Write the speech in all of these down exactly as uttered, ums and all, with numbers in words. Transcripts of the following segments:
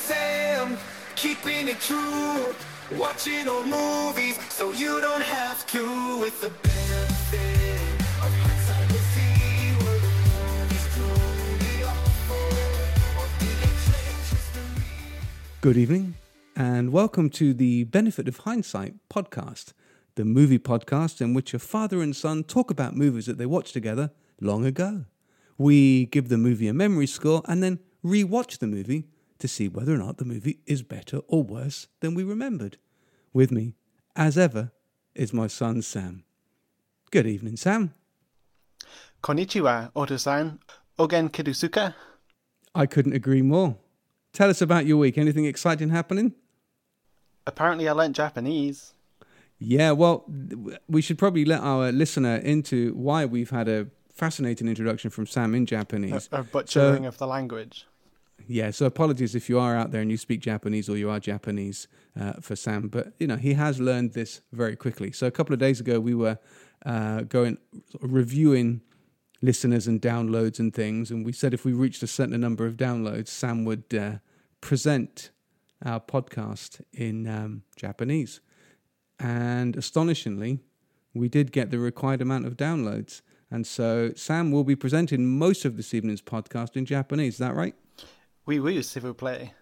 Sam, keeping it true, watching old movies so you don't have to. With the benefit of hindsight, we'll see where the movies truly awful, or did they change history? Good evening, and welcome to the Benefit of Hindsight podcast, the movie podcast in which a father and son talk about movies that they watched together long ago. We give the movie a memory score and then re-watch the movie to see whether or not the movie is better or worse than we remembered. With me, as ever, is my son Sam. Good evening, Sam. Konnichiwa, Oto-san. Ogen Kirusuka. I couldn't agree more. Tell us about your week. Anything exciting happening? Apparently I learnt Japanese. Yeah, well, we should probably let our listener into why we've had a fascinating introduction from Sam in Japanese. A, a butchering so, of the language. Yeah, so apologies if you are out there and you speak Japanese or you are Japanese uh, for Sam, but, you know, he has learned this very quickly. So a couple of days ago, we were uh, going, reviewing listeners and downloads and things, and we said if we reached a certain number of downloads, Sam would uh, present our podcast in um, Japanese. And astonishingly, we did get the required amount of downloads. And so Sam will be presenting most of this evening's podcast in Japanese. Is that right? Oui, oui, s'il vous plaît.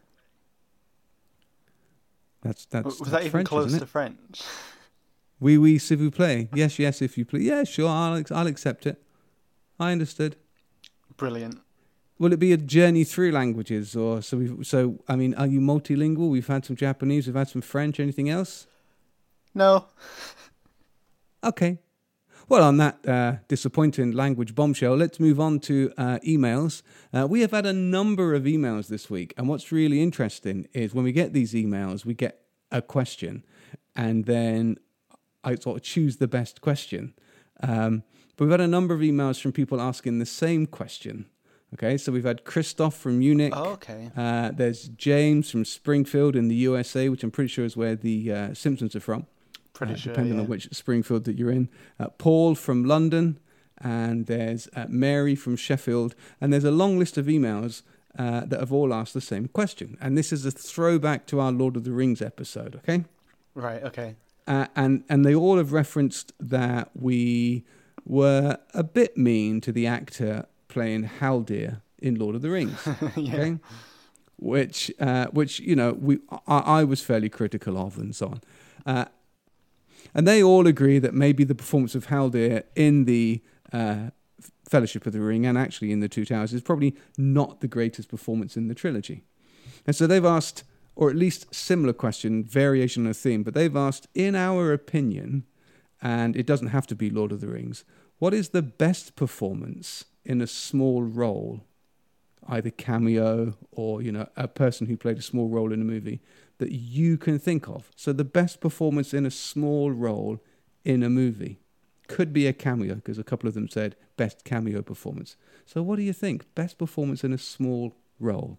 That's that's. Was that's that even French, close isn't to it? French? Oui, oui, s'il vous plaît. Yes, yes, if you please. Yeah, sure, I'll I'll accept it. I understood. Brilliant. Will it be a journey through languages, or so? We so I mean, are you multilingual? We've had some Japanese, we've had some French. Anything else? No. Okay. Well, on that uh, disappointing language bombshell, let's move on to uh, emails. Uh, we have had a number of emails this week, and what's really interesting is when we get these emails, we get a question, and then I sort of choose the best question. Um, but we've had a number of emails from people asking the same question. Okay, so we've had Christoph from Munich. Oh, okay. Uh, there's James from Springfield in the U S A, which I'm pretty sure is where the uh, Simpsons are from. Pretty uh, sure, depending yeah. on which Springfield that you're in. Uh, Paul from London, and there's uh, Mary from Sheffield, and there's a long list of emails uh, that have all asked the same question. And this is a throwback to our Lord of the Rings episode, okay? Right, okay. Uh, and, and they all have referenced that we were a bit mean to the actor playing Haldir in Lord of the Rings, Yeah. okay? Which, uh, which you know, we I, I was fairly critical of and so on. Uh, And they all agree that maybe the performance of Haldir in the uh, Fellowship of the Ring and actually in the Two Towers is probably not the greatest performance in the trilogy. And so they've asked, or at least similar question, variation on a theme, but they've asked, in our opinion, and it doesn't have to be Lord of the Rings, what is the best performance in a small role, either cameo or, you know, a person who played a small role in a movie, that you can think of? So the best performance in a small role in a movie could be a cameo, because a couple of them said best cameo performance. So what do you think? Best performance in a small role?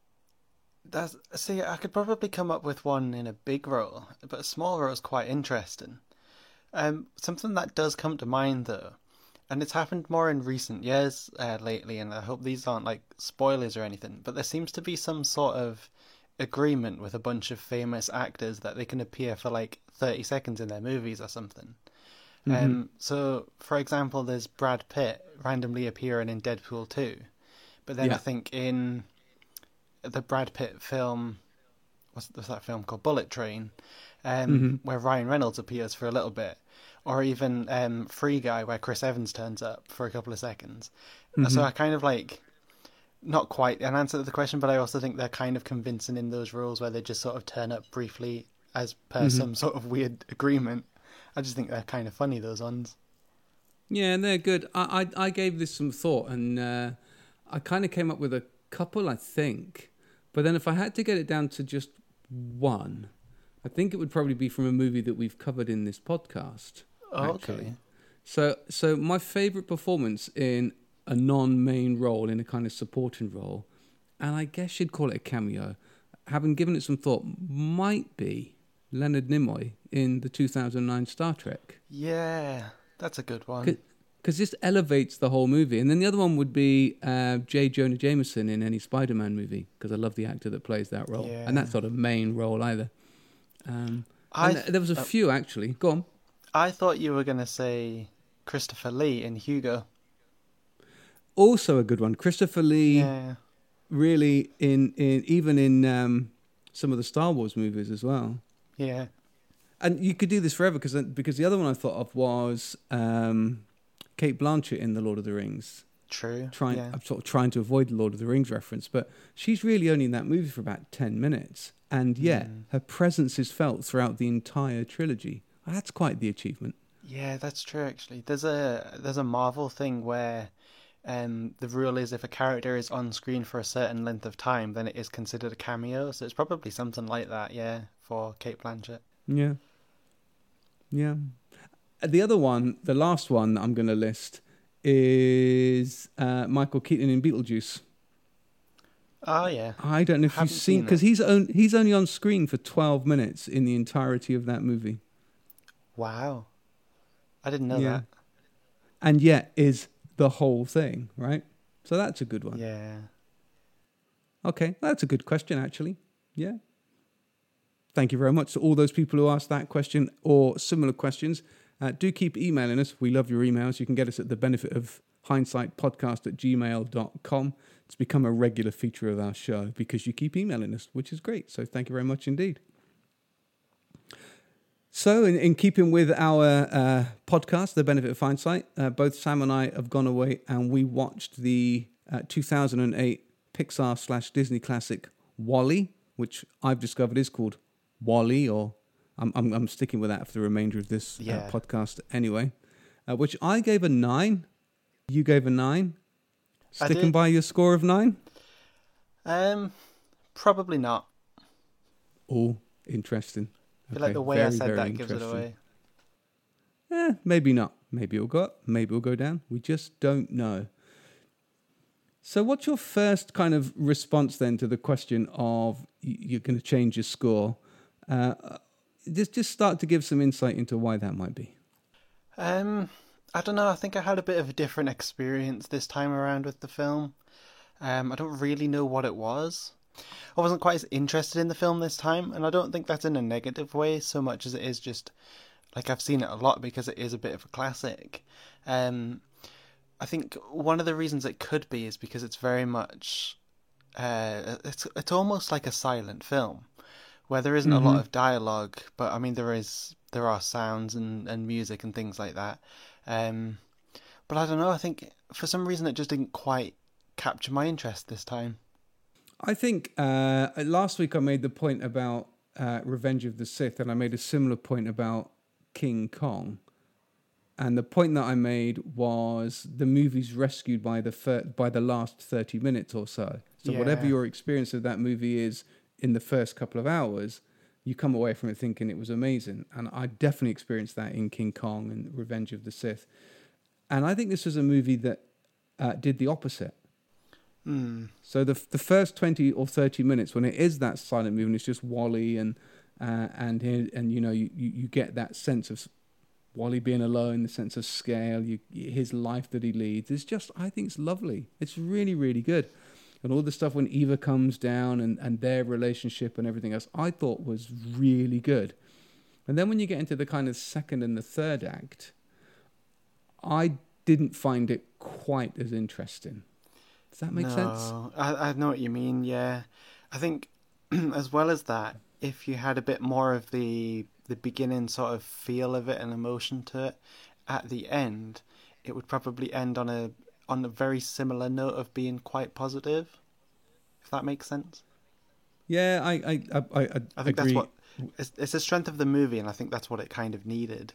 That's, see, I could probably come up with one in a big role, but a small role is quite interesting. Um, something that does come to mind, though, and it's happened more in recent years uh, lately, and I hope these aren't like spoilers or anything, but there seems to be some sort of agreement with a bunch of famous actors that they can appear for like thirty seconds in their movies or something. Mm-hmm. Um, so, for example, there's Brad Pitt randomly appearing in Deadpool two, but then Yeah. I think in the Brad Pitt film, what's, what's that film called? Bullet Train, um, Mm-hmm. where Ryan Reynolds appears for a little bit, or even um, Free Guy, where Chris Evans turns up for a couple of seconds. Mm-hmm. So I kind of like, not quite an answer to the question, but I also think they're kind of convincing in those roles where they just sort of turn up briefly as per Mm-hmm. some sort of weird agreement. I just think they're kind of funny, those ones. Yeah, and they're good. I, I, I gave this some thought, and uh, I kind of came up with a couple, I think. But then if I had to get it down to just one, I think it would probably be from a movie that we've covered in this podcast. Oh, actually. okay. So, so my favourite performance in a non-main role, in a kind of supporting role, and I guess you'd call it a cameo, having given it some thought, might be Leonard Nimoy in the two thousand nine Star Trek. Yeah, that's a good one. because this elevates the whole movie. And then the other one would be uh, J. Jonah Jameson in any Spider-Man movie, because I love the actor that plays that role. Yeah. And that's not a main role either. Um, I and th- there was a uh, few, actually. Go on. I thought you were going to say Christopher Lee in Hugo. Also a good one. Christopher Lee, Yeah. really, in, in even in um, some of the Star Wars movies as well. Yeah. And you could do this forever, because because the other one I thought of was um, Kate Blanchett in The Lord of the Rings. True. Trying, yeah. I'm sort of trying to avoid the Lord of the Rings reference, but she's really only in that movie for about ten minutes, and yet Mm. her presence is felt throughout the entire trilogy. That's quite the achievement. Yeah, that's true. Actually, there's a there's a Marvel thing where um, the rule is if a character is on screen for a certain length of time, then it is considered a cameo. So it's probably something like that. Yeah, for Kate Blanchett. Yeah, yeah. Uh, The other one, the last one that I'm going to list, is uh, Michael Keaton in Beetlejuice. Oh yeah. I don't know if Haven't you've seen, seen because he's on, he's only on screen for twelve minutes in the entirety of that movie. Wow. I didn't know Yeah. And yet is the whole thing, right? So that's a good that. one. Yeah. Okay, that's a good question, actually. Yeah. Thank you very much to all those people who asked that question or similar questions. Uh, do keep emailing us. We love your emails. You can get us at the benefit of hindsight podcast at gmail dot com. It's become a regular feature of our show because you keep emailing us, which is great. So thank you very much indeed. So in, in keeping with our uh, podcast, The Benefit of Hindsight, uh, both Sam and I have gone away and we watched the uh, two thousand eight Pixar slash Disney classic WALL-E, which I've discovered is called WALL-E, or I'm, I'm, I'm sticking with that for the remainder of this Yeah. uh, podcast anyway, uh, which I gave a nine. You gave a nine. I Sticking did. by your score of nine? Um, probably not. Oh, interesting. I feel Okay, like the way I very, said very that gives it interesting. away. Eh, maybe not. Maybe it'll go up. Maybe it'll go down. We just don't know. So what's your first kind of response then to the question of y- you're going to change your score? Uh, just, just start to give some insight into why that might be. Um, I don't know. I think I had a bit of a different experience this time around with the film. Um, I don't really know what it was. I wasn't quite as interested in the film this time, and I don't think that's in a negative way so much as it is just like I've seen it a lot because it is a bit of a classic. Um, I think one of the reasons it could be is because it's very much uh, it's it's almost like a silent film where there isn't Mm-hmm. a lot of dialogue, but I mean there is there are sounds and, and music and things like that. Um, but I don't know. I think for some reason it just didn't quite capture my interest this time. I think uh, last week I made the point about uh, Revenge of the Sith, and I made a similar point about King Kong. And the point that I made was the movie's rescued by the fir- by the last thirty minutes or so. So whatever Yeah. your experience of that movie is in the first couple of hours, you come away from it thinking it was amazing. And I definitely experienced that in King Kong and Revenge of the Sith. And I think this was a movie that uh, did the opposite. Mm. So the the first twenty or thirty minutes, when it is that silent movie, and it's just Wally and uh, and he, and you know you, you, you get that sense of Wally being alone, the sense of scale, you, his life that he leads. It's just, I think it's lovely. It's really, really good. And all the stuff when Eva comes down and, and their relationship and everything else, I thought was really good. And then when you get into the kind of second and the third act, I didn't find it quite as interesting. Does that make no, sense? I, I know what you mean, yeah. I think as well as that, if you had a bit more of the the beginning sort of feel of it and emotion to it, at the end, it would probably end on a on a very similar note of being quite positive, if that makes sense. Yeah, I I I, I, I think agree. that's what it's, it's the strength of the movie, and I think that's what it kind of needed.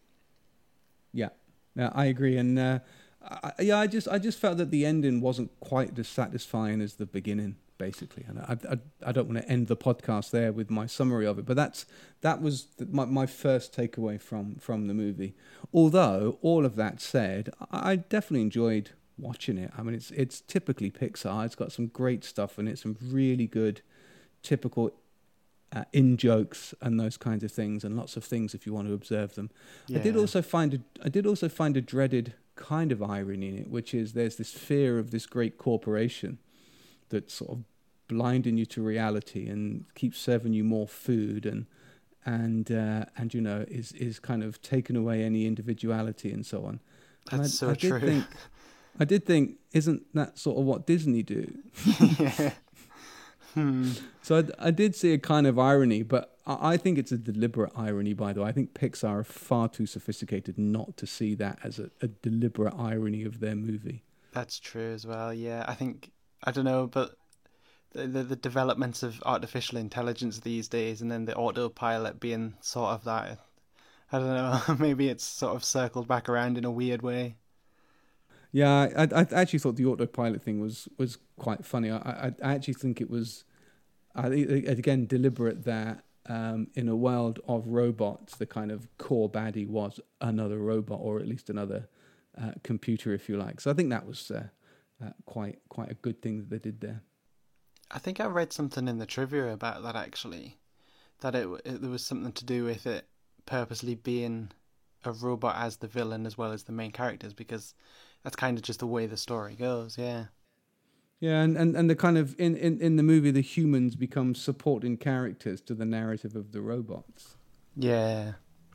Yeah, yeah, I agree. And uh, I, yeah, I just I just felt that the ending wasn't quite as satisfying as the beginning. Basically, and I, I, I don't want to end the podcast there with my summary of it, but that's that was my, my first takeaway from from the movie. Although all of that said, I, I definitely enjoyed watching it. I mean, it's it's typically Pixar. It's got some great stuff in it, some really good, typical uh, in jokes and those kinds of things, and lots of things if you want to observe them. I did Yeah. also find a, I did also find a dreaded kind of irony in it, which is there's this fear of this great corporation that's sort of blinding you to reality and keeps serving you more food and and uh, and you know is is kind of taking away any individuality and so on. That's I, so I true. Did think, I did think, isn't that sort of what Disney do? Yeah. Hmm. So I, I did see a kind of irony, but I, I think it's a deliberate irony, by the way. I think Pixar are far too sophisticated not to see that as a, a deliberate irony of their movie. That's true as well. Yeah, I think I don't know, but the, the the developments of artificial intelligence these days, and then the autopilot being sort of that. I don't know. Maybe it's sort of circled back around in a weird way. Yeah, I, I actually thought the autopilot thing was, was quite funny. I, I, I actually think it was, I, again, deliberate that um, in a world of robots, the kind of core baddie was another robot, or at least another uh, computer, if you like. So I think that was uh, uh, quite quite a good thing that they did there. I think I read something in the trivia about that actually, that it, it there was something to do with it purposely being a robot as the villain as well as the main characters, because that's kind of just the way the story goes. Yeah. Yeah, and, and, and the kind of in, in, in the movie, the humans become supporting characters to the narrative of the robots. Yeah.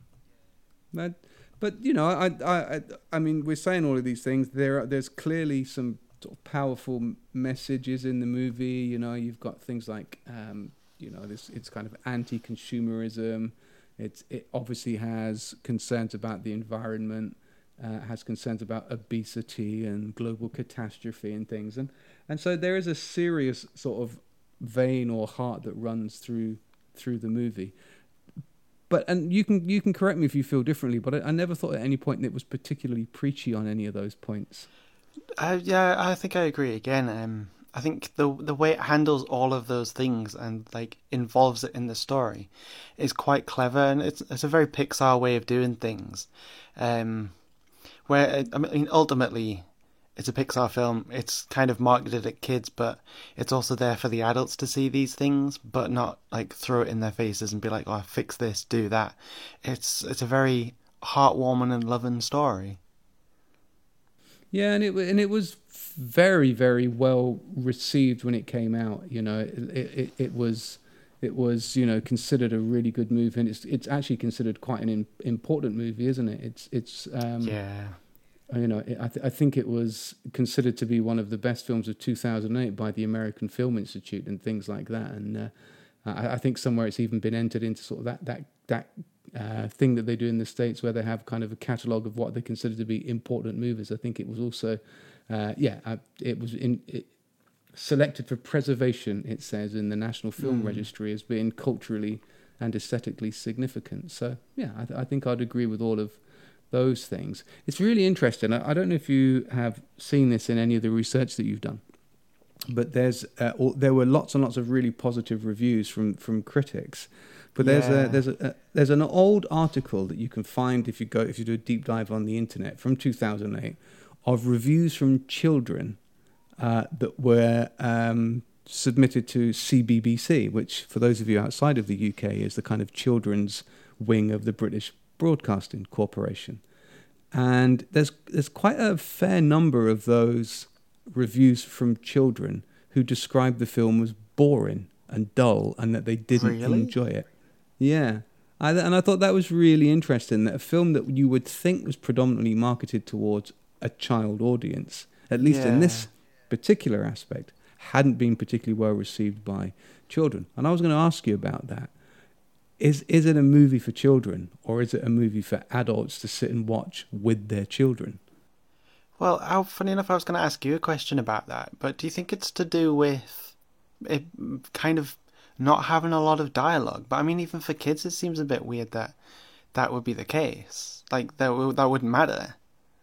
But but you know, I I I, I mean, we're saying all of these things. There are, there's clearly some sort of powerful messages in the movie. You know, you've got things like um, you know, this it's kind of anti-consumerism. It's it obviously has concerns about the environment. Uh, has concerns about obesity and global catastrophe and things, and and so there is a serious sort of vein or heart that runs through through the movie. But and you can you can correct me if you feel differently, but I, I never thought at any point that it was particularly preachy on any of those points. Uh, yeah, I think I agree again. Um, I think the the way it handles all of those things and like involves it in the story is quite clever, and it's it's a very Pixar way of doing things. Um. Where I mean, ultimately, it's a Pixar film. It's kind of marketed at kids, but it's also there for the adults to see these things, but not like throw it in their faces and be like, "Oh, fix this, do that." It's it's a very heartwarming and loving story. Yeah, and it and it was very very well received when it came out. You know, it it, it was. It was, you know, considered a really good movie, and it's it's actually considered quite an in, important movie, isn't it? It's it's um, yeah, you know, it, I th- I think it was considered to be one of the best films of two thousand eight by the American Film Institute and things like that. And uh, I, I think somewhere it's even been entered into sort of that that that uh, thing that they do in the States where they have kind of a catalogue of what they consider to be important movies. I think it was also, uh, yeah, uh, it was in. It, selected for preservation, it says in the National Film mm. Registry, as being culturally and aesthetically significant. So, yeah, I, th- I think I'd agree with all of those things. It's really interesting. I, I don't know if you have seen this in any of the research that you've done, but there's uh, or, there were lots and lots of really positive reviews from, from critics. But there's yeah. a there's a, a there's an old article that you can find if you go if you do a deep dive on the internet from two thousand eight of reviews from children. Uh, that were um, submitted to C B B C, which, for those of you outside of the U K, is the kind of children's wing of the British Broadcasting Corporation. And there's there's quite a fair number of those reviews from children who described the film as boring and dull, and that they didn't really? enjoy it. Yeah, I, and I thought that was really interesting. That a film that you would think was predominantly marketed towards a child audience, at least yeah. in this particular aspect, hadn't been particularly well received by children. And I was going to ask you about that. Is is it a movie for children, or is it a movie for adults to sit and watch with their children? Well, how funny enough, I was going to ask you a question about that, but do you think it's to do with it kind of not having a lot of dialogue? But I mean, even for kids, it seems a bit weird that that would be the case. Like, that, that wouldn't matter.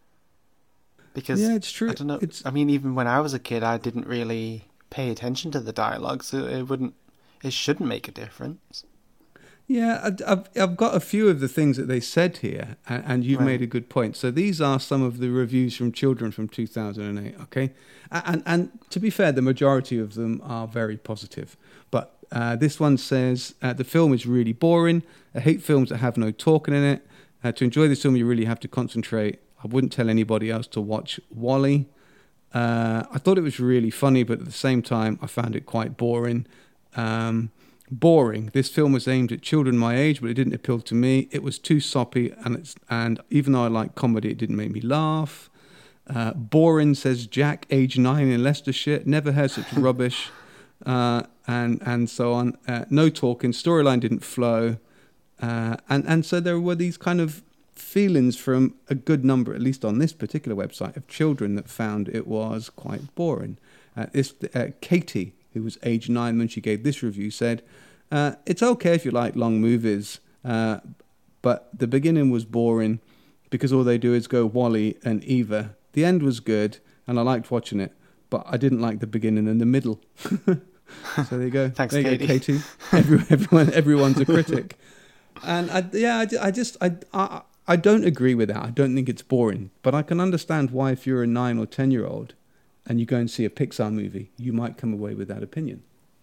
Because, yeah, it's true. I don't know. It's... I mean, even when I was a kid, I didn't really pay attention to the dialogue, so it wouldn't, it shouldn't make a difference. Yeah, I've I've got a few of the things that they said here, and, and you've right. made a good point. So these are some of the reviews from children from two thousand eight. Okay, and and to be fair, the majority of them are very positive. But uh, this one says uh, the film is really boring. I hate films that have no talking in it. Uh, to enjoy this film, you really have to concentrate I wouldn't tell anybody else to watch Wall-E. Uh, I thought it was really funny, but at the same time, I found it quite boring. Um, boring. This film was aimed at children my age, but it didn't appeal to me. It was too soppy, and it's and even though I like comedy, it didn't make me laugh. Uh, boring, says Jack, age nine in Leicestershire. Never heard such rubbish, uh, and and so on. Uh, no talking. Storyline didn't flow, uh, and and so there were these kind of feelings from a good number, at least on this particular website, of children that found it was quite boring. Uh, this uh, Katie, who was age nine when she gave this review, said, uh, "It's okay if you like long movies, uh, but the beginning was boring because all they do is go Wall-E and Eva. The end was good, and I liked watching it, but I didn't like the beginning and the middle." So there you go. Thanks, there you Katie. go, Katie. Every, everyone, everyone's a critic. And I, yeah, I, I just, I, I, I don't agree with that. I don't think it's boring, but I can understand why, if you're a nine or ten year old and you go and see a Pixar movie, you might come away with that opinion.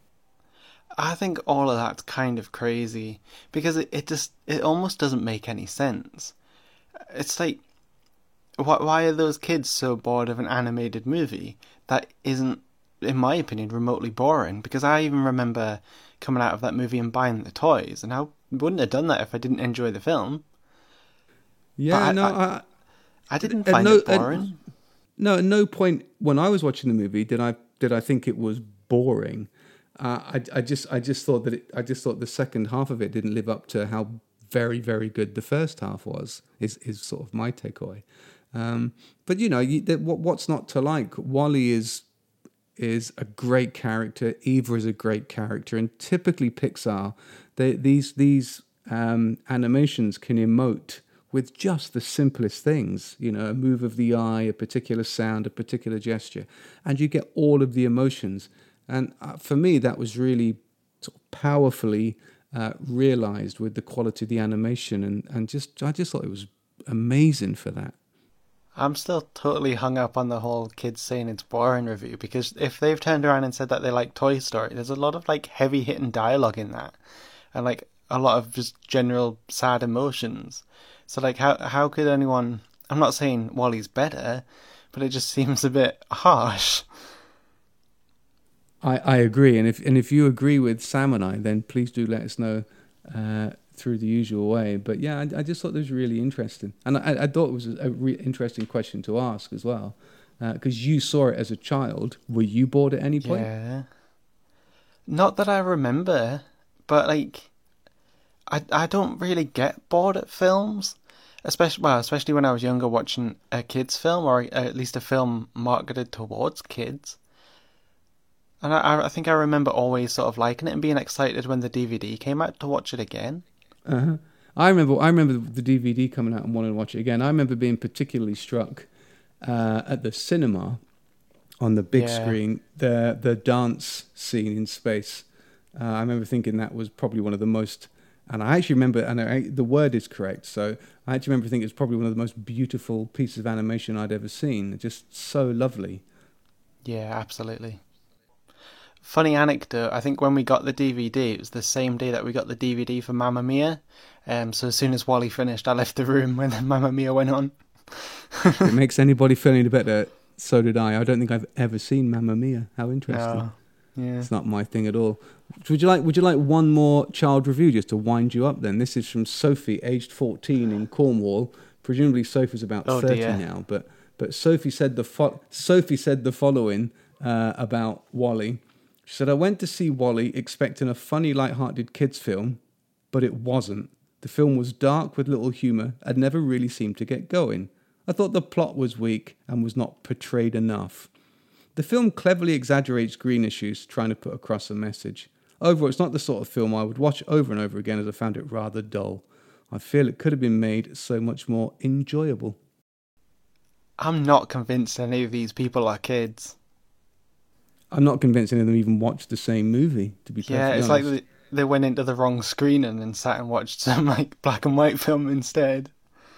I think all of that's kind of crazy because it, it just, it almost doesn't make any sense. It's like, why, why are those kids so bored of an animated movie that isn't, in my opinion, remotely boring? Because I even remember coming out of that movie and buying the toys, and I wouldn't have done that if I didn't enjoy the film. Yeah, I, no, I, I, I didn't at find no- it boring. at- no, at no point when I was watching the movie did I did I think it was boring. Uh, I, I just, I just thought that it, I just thought the second half of it didn't live up to how very, very good the first half was. Is is sort of my takeaway. Um, but you know, you, that, what what's not to like? Wall-E is is a great character. Eva is a great character, and typically Pixar, they, these these um, animations can emote with just the simplest things. You know, a move of the eye, a particular sound, a particular gesture, and you get all of the emotions. And uh, for me, that was really sort of powerfully uh, realized with the quality of the animation, and and just I just thought it was amazing for that. I'm still totally hung up on the whole kids saying it's boring review, because if they've turned around and said that they like Toy Story, there's a lot of like heavy hitting dialogue in that, and like a lot of just general sad emotions. So like how how could anyone? I'm not saying Wall-E's better, but it just seems a bit harsh. I, I agree, and if and if you agree with Sam and I, then please do let us know uh, through the usual way. But yeah, I, I just thought it was really interesting, and I, I thought it was a really interesting question to ask as well, because uh, you saw it as a child. Were you bored at any point? Yeah. Not that I remember, but like, I I don't really get bored at films, especially well, especially when I was younger, watching a kids film, or at least a film marketed towards kids. And I, I think I remember always sort of liking it and being excited when the D V D came out to watch it again. Uh-huh. I remember. I remember the D V D coming out and wanting to watch it again. I remember being particularly struck uh, at the cinema on the big Yeah. screen, the the dance scene in space. Uh, I remember thinking that was probably one of the most. And I actually remember, and I, the word is correct. So I actually remember thinking it was probably one of the most beautiful pieces of animation I'd ever seen. Just so lovely. Yeah, absolutely. Funny anecdote, I think when we got the D V D, it was the same day that we got the D V D for Mamma Mia. Um, so as soon as Wall-E finished, I left the room when Mamma Mia went on. If it makes anybody feel any better, so did I. I don't think I've ever seen Mamma Mia. How interesting. No. Yeah. It's not my thing at all. Would you like Would you like one more child review just to wind you up then? This is from Sophie, aged fourteen in Cornwall. Presumably Sophie's about Oh, thirty dear. now, but but Sophie said the fo- Sophie said the following uh, about Wall-E. She said, "I went to see Wall-E expecting a funny, light-hearted kids film, but it wasn't. The film was dark with little humour and never really seemed to get going. I thought the plot was weak and was not portrayed enough. The film cleverly exaggerates green issues, trying to put across a message. Overall, it's not the sort of film I would watch over and over again, as I found it rather dull. I feel it could have been made so much more enjoyable." I'm not convinced any of these people are kids. I'm not convinced any of them even watched the same movie, to be perfectly Yeah, it's honest. like they, they went into the wrong screening and sat and watched some like black and white film instead.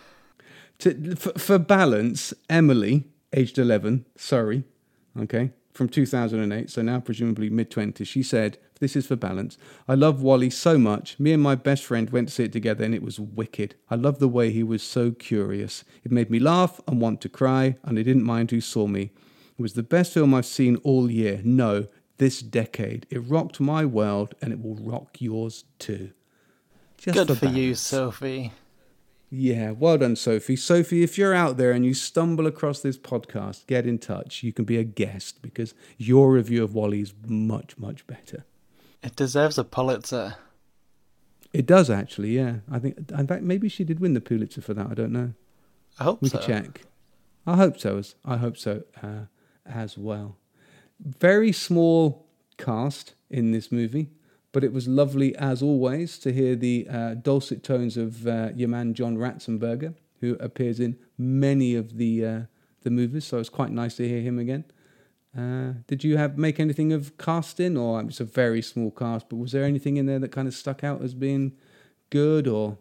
To, for, for balance, Emily, aged eleven, sorry, okay, from two thousand eight, so now presumably mid-twenties, she said, this is for balance, I love WALL-E so much. Me and my best friend went to see it together and it was wicked. I love the way he was so curious. It made me laugh and want to cry, and I didn't mind who saw me. It was the best film I've seen all year. No, this decade. It rocked my world and it will rock yours too. Just Good for, for you, balance. Sophie. Yeah, well done, Sophie. Sophie, if you're out there and you stumble across this podcast, get in touch. You can be a guest because your review of WALL-E is much, much better. It deserves a Pulitzer. It does, actually, yeah. I think, in fact, maybe she did win the Pulitzer for that. I don't know. I hope we so. We could check. I hope so. As I hope so uh, as well. Very small cast in this movie. But it was lovely, as always, to hear the uh, dulcet tones of uh, your man John Ratzenberger, who appears in many of the uh, the movies. So it's quite nice to hear him again. Uh, did you have make anything of casting, or it's a very small cast? But was there anything in there that kind of stuck out as being good, or?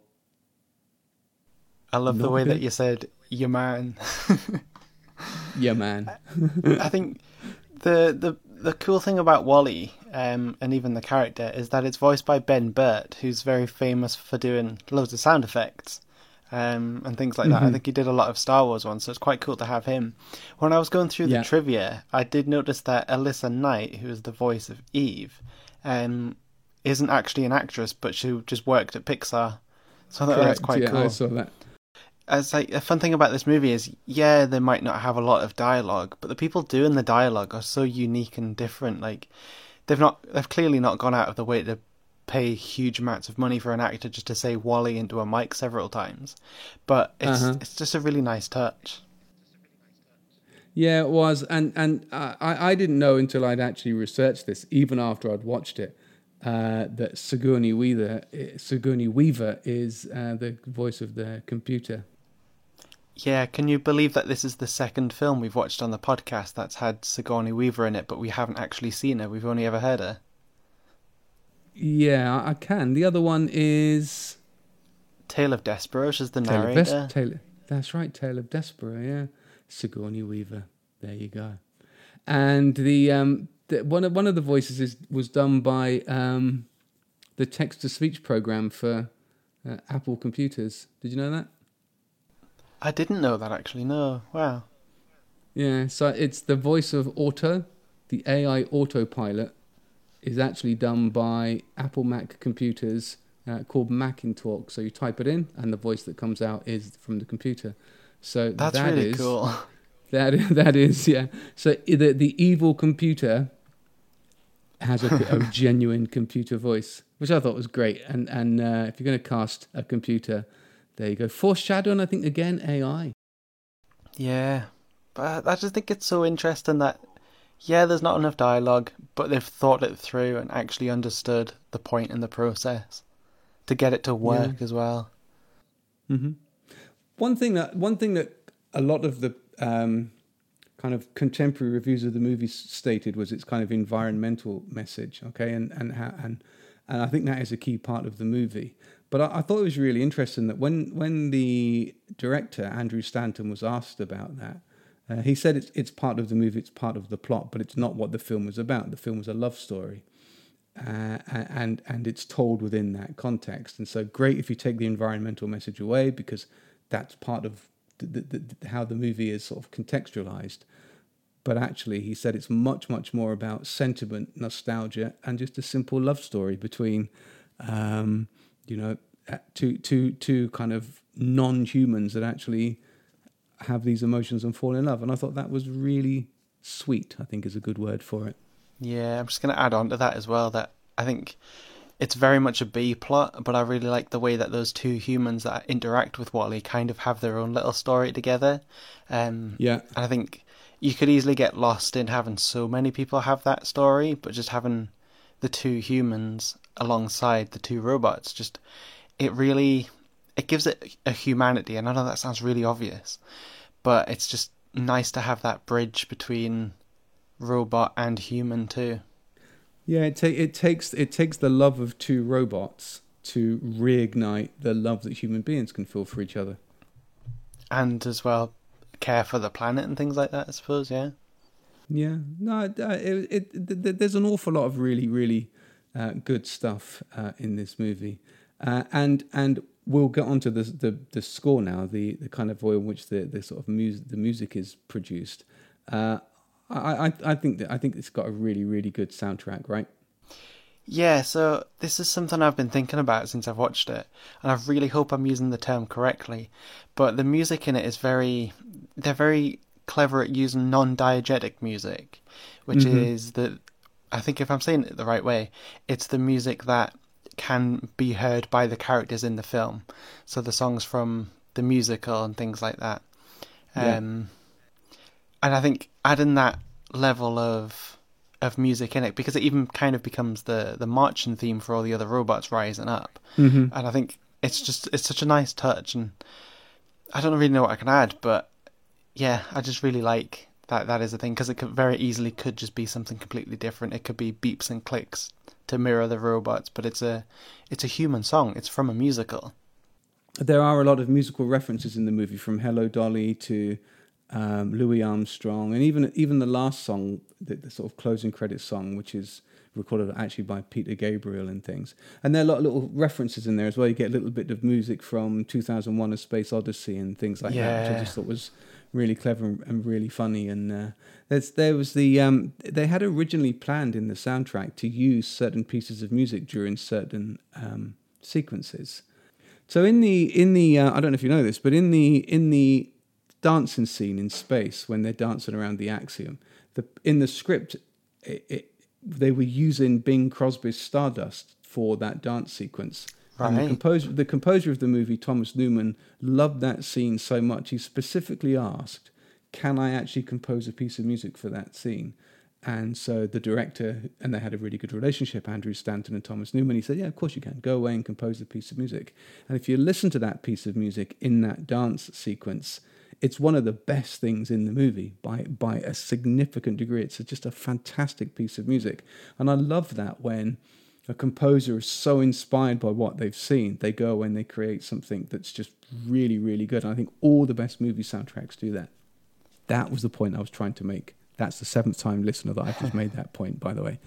I love the way good? that you said "your man." Yeah, man. I think the the the cool thing about WALL-E, um, and even the character, is that it's voiced by Ben Burt, who's very famous for doing loads of sound effects um, and things like that. Mm-hmm. I think he did a lot of Star Wars ones, so it's quite cool to have him. When I was going through the Yeah. trivia, I did notice that Alyssa Knight, who is the voice of Eve, um, isn't actually an actress, but she just worked at Pixar. So I thought that's quite yeah, cool. I saw that. As like a fun thing about this movie is, yeah, they might not have a lot of dialogue, but the people doing the dialogue are so unique and different. Like, they've not, they've clearly not gone out of the way to pay huge amounts of money for an actor just to say WALL-E into a mic several times. But it's Uh-huh. it's just a really nice touch. Yeah, it was, and and I I didn't know until I'd actually researched this, even after I'd watched it, uh, that Sigourney Weaver Sigourney Weaver is uh, the voice of the computer. Yeah, can you believe that this is the second film we've watched on the podcast that's had Sigourney Weaver in it, but we haven't actually seen her? We've only ever heard her. Yeah, I can. The other one is Tale of Despero, she's the Tale of narrator. Des- Tale, that's right, Tale of Despero. Yeah, Sigourney Weaver. There you go. And the um, the, one of one of the voices is was done by um, the text to speech program for uh, Apple computers. Did you know that? I didn't know that actually, no. Wow. Yeah, so it's the voice of Auto, the A I autopilot, is actually done by Apple Mac computers uh, called Macintalk. So you type it in, and the voice that comes out is from the computer. So That's that really is, cool. That that is yeah. So the the evil computer has a, a genuine computer voice, which I thought was great. And and uh, if you're going to cast a computer, there you go. Foreshadowing, I think again A I. Yeah, but I just think it's so interesting that, yeah, there's not enough dialogue, but they've thought it through and actually understood the point in the process to get it to work Yeah. as well. Mm-hmm. One thing that one thing that a lot of the um, kind of contemporary reviews of the movie stated was its kind of environmental message. Okay, and and how, and and I think that is a key part of the movie. But I, I thought it was really interesting that when when the director Andrew Stanton was asked about that, uh, he said it's it's part of the movie, it's part of the plot, but it's not what the film was about. The film was a love story. Uh, and and it's told within that context, and so great if you take the environmental message away, because that's part of the, the, the, how the movie is sort of contextualized. But actually, he said it's much much more about sentiment, nostalgia, and just a simple love story between, um, you know, two two two kind of non-humans that actually have these emotions and fall in love. And I thought that was really sweet, I think is a good word for it. Yeah, I'm just going to add on to that as well, that I think it's very much a B plot, but I really like the way that those two humans that interact with WALL-E kind of have their own little story together. Um, Yeah. and I think you could easily get lost in having so many people have that story, but just having the two humans alongside the two robots, just, it really, it gives it a humanity. And I know that sounds really obvious, but it's just nice to have that bridge between robot and human too. Yeah, it, ta- it takes it takes the love of two robots to reignite the love that human beings can feel for each other. And as well, care for the planet and things like that, I suppose, yeah. Yeah, no, it, uh, it, it, th- there's an awful lot of really, really uh, good stuff uh, in this movie, uh, and and we'll get onto the the, the score now, the, the kind of way in which the, the sort of music the music is produced. Uh, I, I I think that I think it's got a really, really good soundtrack, right? Yeah, so this is something I've been thinking about since I've watched it, and I really hope I'm using the term correctly. But the music in it is very, they're very clever at using non-diegetic music, which Mm-hmm. is the, I think if I'm saying it the right way, it's the music that can be heard by the characters in the film. So the songs from the musical and things like that. Yeah. Um, and I think adding that level of of music in it, because it even kind of becomes the the marching theme for all the other robots rising up. Mm-hmm. And I think it's just it's such a nice touch, and I don't really know what I can add, but yeah, I just really like that that is a thing, because it could very easily could just be something completely different. It could be beeps and clicks to mirror the robots, but it's a it's a human song. It's from a musical. There are a lot of musical references in the movie, from Hello Dolly to um, Louis Armstrong, and even even the last song, the, the sort of closing credits song, which is recorded actually by Peter Gabriel and things. And there are a lot of little references in there as well. You get a little bit of music from two thousand one: A Space Odyssey and things like that, which I Yeah. just thought was really clever and, and really funny. And uh, there's there was the um, they had originally planned in the soundtrack to use certain pieces of music during certain um, sequences. So in the in the uh, I don't know if you know this, but in the in the dancing scene in space, when they're dancing around the Axiom, the in the script it, it, they were using Bing Crosby's Stardust for that dance sequence. And the Right. composer the composer of the movie, Thomas Newman, loved that scene so much he specifically asked, "Can I actually compose a piece of music for that scene?" And so the director, and they had a really good relationship, Andrew Stanton and Thomas Newman, he said, yeah, of course you can. Go away and compose a piece of music. And if you listen to that piece of music in that dance sequence, it's one of the best things in the movie by by a significant degree. It's just a fantastic piece of music. And I love that when a composer is so inspired by what they've seen, they go and they create something that's just really, really good. And I think all the best movie soundtracks do that. That was the point I was trying to make. That's the seventh time listener that I've just made that point, by the way.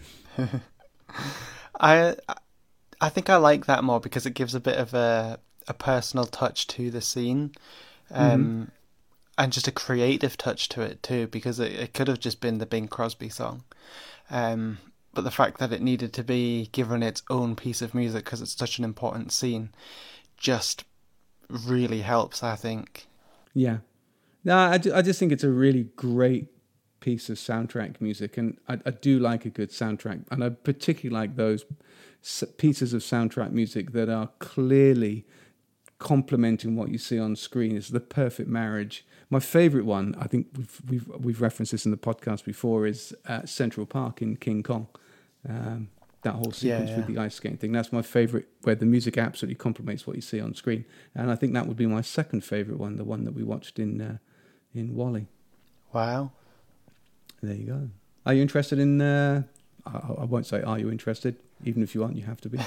I I think I like that more because it gives a bit of a a personal touch to the scene, um, Mm-hmm. and just a creative touch to it too. Because it, it could have just been the Bing Crosby song, um, but the fact that it needed to be given its own piece of music because it's such an important scene, just really helps, I think. Yeah. No, I, ju- I just think it's a really great piece of soundtrack music, and I, I do like a good soundtrack, and I particularly like those s- pieces of soundtrack music that are clearly complementing what you see on screen. It's the perfect marriage. My favorite one, I think we've we've we've referenced this in the podcast before, is uh, Central Park in King Kong. Um, that whole sequence Yeah, with yeah. the ice skating thing. That's my favorite, where the music absolutely complements what you see on screen. And I think that would be my second favorite one, the one that we watched in uh, in Wall-E. Wow. There you go. Are you interested in? Uh, I, I won't say are you interested. Even if you aren't, you have to be.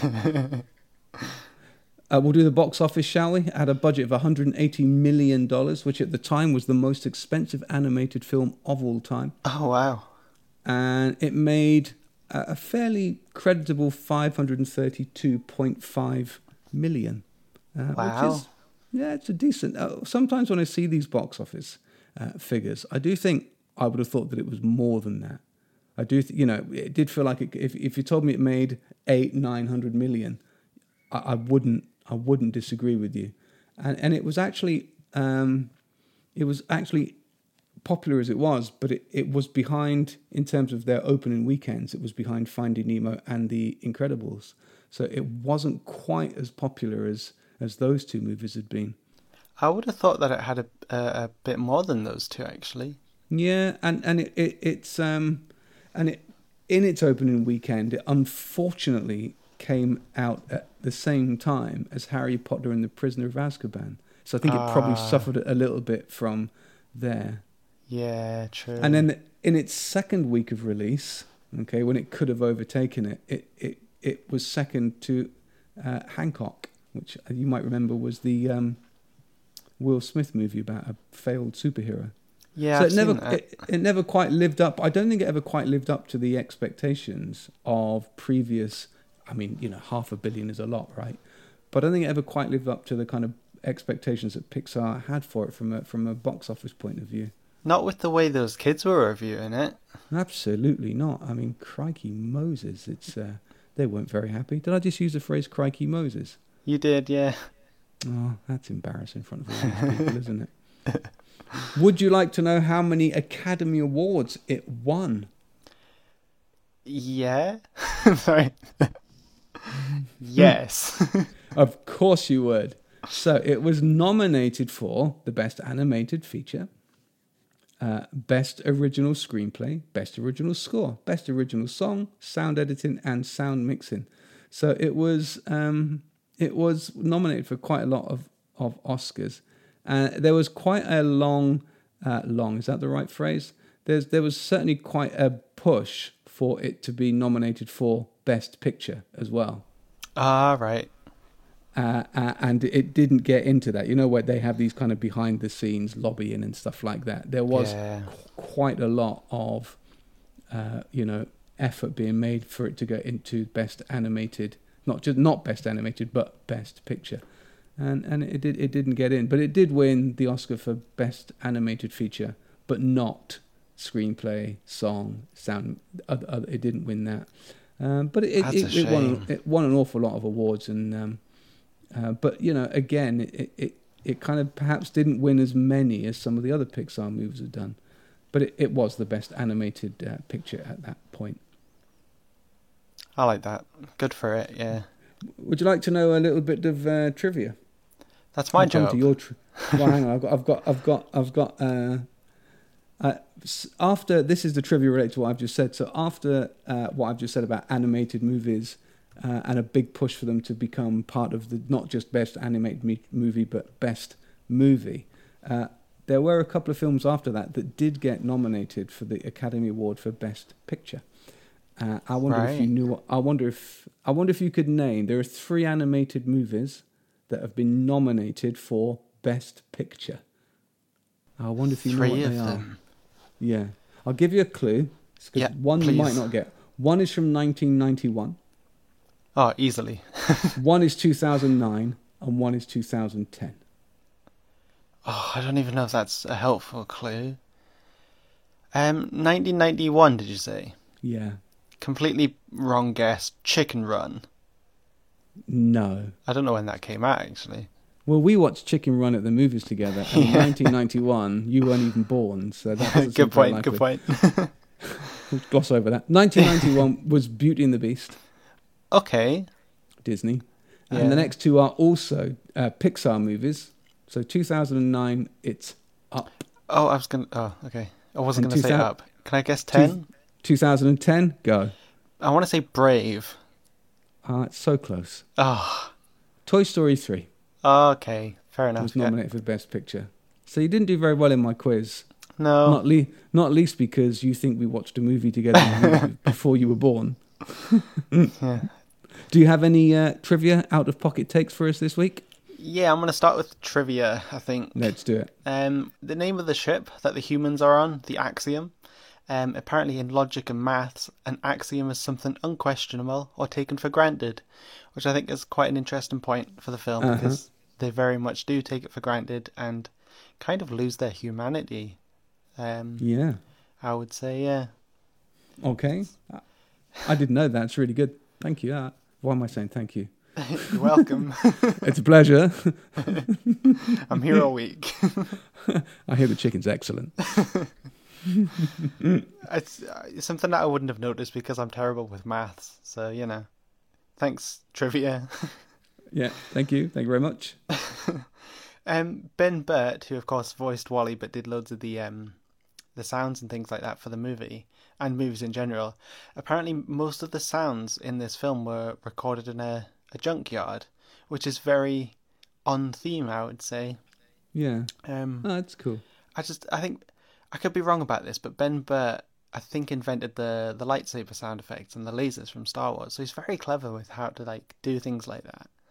Uh, we'll do the box office, shall we? At a budget of one hundred eighty million dollars, which at the time was the most expensive animated film of all time. Oh wow. And it made a, a fairly creditable five hundred thirty-two point five million. Uh, Wow. Which is, yeah, it's a decent. Uh, sometimes when I see these box office uh, figures, I do think I would have thought that it was more than that. I do, th- you know, it did feel like it, if if you told me it made eight, nine hundred million, I, I wouldn't, I wouldn't disagree with you. And and it was actually, um, it was actually popular as it was, but it, it was behind in terms of their opening weekends. It was behind Finding Nemo and The Incredibles, so it wasn't quite as popular as as those two movies had been. I would have thought that it had a a, a bit more than those two actually. Yeah, and and it, it it's um and it in its opening weekend, it unfortunately came out at the same time as Harry Potter and the Prisoner of Azkaban. So I think it probably Ah. suffered a little bit from there. Yeah, true. And then in its second week of release, okay, when it could have overtaken it, it it, it was second to uh, Hancock, which you might remember was the um, Will Smith movie about a failed superhero. Yeah, so I've it never seen that. it, it never quite lived up. I don't think it ever quite lived up to the expectations of previous. I mean, you know, half a billion is a lot, right? But I don't think it ever quite lived up to the kind of expectations that Pixar had for it from a from a box office point of view. Not with the way those kids were reviewing it. Absolutely not. I mean, crikey Moses, it's uh, they weren't very happy. Did I just use the phrase crikey Moses? You did, yeah. Oh, that's embarrassing in front of all these people, isn't it? Would you like to know how many Academy Awards it won? Yeah? Sorry. Yes. Of course you would. So it was nominated for the Best Animated Feature, uh, Best Original Screenplay, Best Original Score, Best Original Song, Sound Editing, and Sound Mixing. So it was um, it was nominated for quite a lot of, of Oscars. Uh, there was quite a long, uh, long, is that the right phrase? There's There was certainly quite a push for it to be nominated for Best Picture as well. Ah, right. Uh, uh, and it didn't get into that. You know, where they have these kind of behind the scenes lobbying and stuff like that. There was Yeah. qu- quite a lot of, uh, you know, effort being made for it to go into best animated, not just not best animated, but best picture. And and it did it didn't get in, but it did win the Oscar for best animated feature, but not screenplay, song, sound. Other, other, it didn't win that. Um, but it That's it, a it won shame. it won an awful lot of awards and. Um, Uh, but, you know, again, it, it it kind of perhaps didn't win as many as some of the other Pixar movies had done. But it, it was the best animated uh, picture at that point. I like that. Good for it, yeah. Would you like to know a little bit of uh, trivia? That's my I'll come job. to your tri- well, hang on. I've got, I've got, I've got, I've got. Uh, uh, s- after this is the trivia related to what I've just said. So after uh, what I've just said about animated movies uh, and a big push for them to become part of the not just best animated me- movie but best movie, uh, there were a couple of films after that that did get nominated for the Academy Award for Best Picture. Uh, I wonder if you Right. knew. What, I wonder if I wonder if you could name. There are three animated movies that have been nominated for Best Picture. I wonder if you know Three what of they are. them. Yeah, I'll give you a clue. 'Cause Yeah, one you might please. not get. One is from nineteen ninety-one. Oh, easily. One is two thousand nine, and one is two thousand ten. Oh, I don't even know if that's a helpful clue. Um, nineteen ninety-one, did you say? Yeah. Completely wrong guess. Chicken Run. No. I don't know when that came out, actually. Well, we watched Chicken Run at the movies together, and in nineteen ninety-one, you weren't even born, so that doesn't seem Good very point, good likely. point. We'll gloss over that. nineteen ninety-one was Beauty and the Beast, Okay. Disney, Yeah. and the next two are also uh, Pixar movies. So two thousand nine, it's Up. Oh, I was going to... Oh, okay. I wasn't And going to say two thou- up. Can I guess ten? two thousand ten, go. I want to say Brave. Ah, it's so close. Oh, Toy Story three okay. Fair enough. was yeah. nominated for Best Picture. So you didn't do very well in my quiz. No. Not, le- not least because you think we watched a movie together before you were born. Yeah. Do you have any uh, trivia out of pocket takes for us this week? Yeah, I'm going to start with trivia, I think. Let's do it. Um, the name of the ship that the humans are on, the Axiom, um, apparently in logic and maths, an axiom is something unquestionable or taken for granted, which I think is quite an interesting point for the film Uh-huh. because they very much do take it for granted and kind of lose their humanity. Um, Yeah. I would say, yeah. Okay. I didn't know that. It's really good. Thank you. Uh, why am I saying thank you? You're welcome. It's a pleasure. I'm here all week. I hear the chicken's excellent. It's, uh, it's something that I wouldn't have noticed because I'm terrible with maths. So, you know. Thanks, trivia. Yeah. Thank you. Thank you very much. Um, Ben Burt, who of course voiced Wally but did loads of the um, the sounds and things like that for the movie and movies in general, apparently most of the sounds in this film were recorded in a, a junkyard, which is very on theme, I would say. Yeah. Um, Oh, that's cool. I just I think I could be wrong about this, but Ben Burt I think invented the the lightsaber sound effects and the lasers from Star Wars, so he's very clever with how to like do things like that.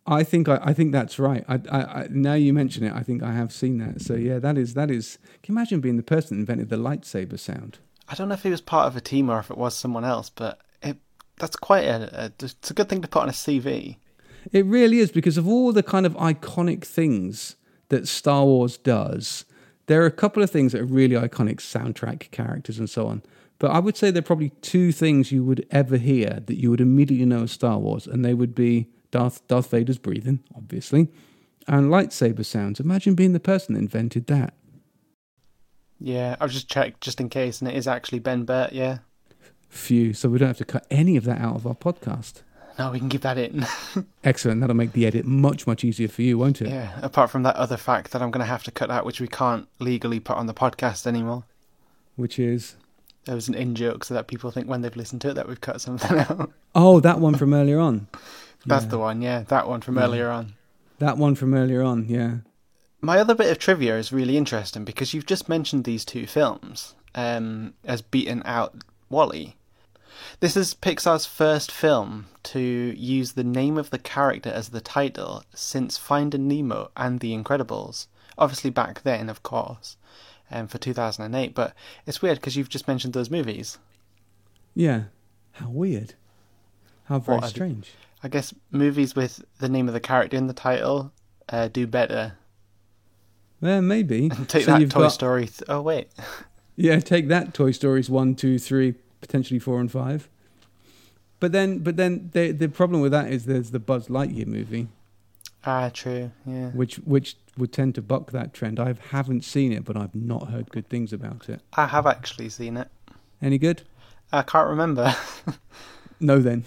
I think I, I think that's right. I, I, I now you mention it, I think I have seen that. So yeah, that is that is. Can you imagine being the person that invented the lightsaber sound? I don't know if he was part of a team or if it was someone else, but it, that's quite a, a it's a good thing to put on a C V. It really is, because of all the kind of iconic things that Star Wars does. There are a couple of things that are really iconic, soundtrack, characters, and so on. But I would say there are probably two things you would ever hear that you would immediately know as Star Wars, and they would be Darth Darth Vader's breathing, obviously, and lightsaber sounds. Imagine being the person that invented that. Yeah, I've just checked just in case, and it is actually Ben Burt, yeah. Phew, so we don't have to cut any of that out of our podcast. No, we can keep that in. Excellent, that'll make the edit much, much easier for you, won't it? Yeah, apart from that other fact that I'm going to have to cut out, which we can't legally put on the podcast anymore. Which is? There was an in-joke so that people think when they've listened to it that we've cut something out. Oh, that one from earlier on. That's yeah. the one, yeah, that one from yeah. earlier on. That one from earlier on, yeah. My other bit of trivia is really interesting because you've just mentioned these two films um, as beating out WALL-E. This is Pixar's first film to use the name of the character as the title since Finding Nemo and The Incredibles. Obviously back then, of course, um, for two thousand eight, but it's weird because you've just mentioned those movies. Yeah. How weird. How very What, strange. I guess movies with the name of the character in the title uh, do better. Yeah, maybe. Take So that you've Toy got- Story... Th- oh, wait. Yeah, take that. Toy Stories one, two, three, potentially four and five. But then, but then the the problem with that is there's the Buzz Lightyear movie, Ah, true, yeah. which which would tend to buck that trend. I haven't seen it, but I've not heard good things about it. I have actually seen it. Any good? I can't remember. No, then.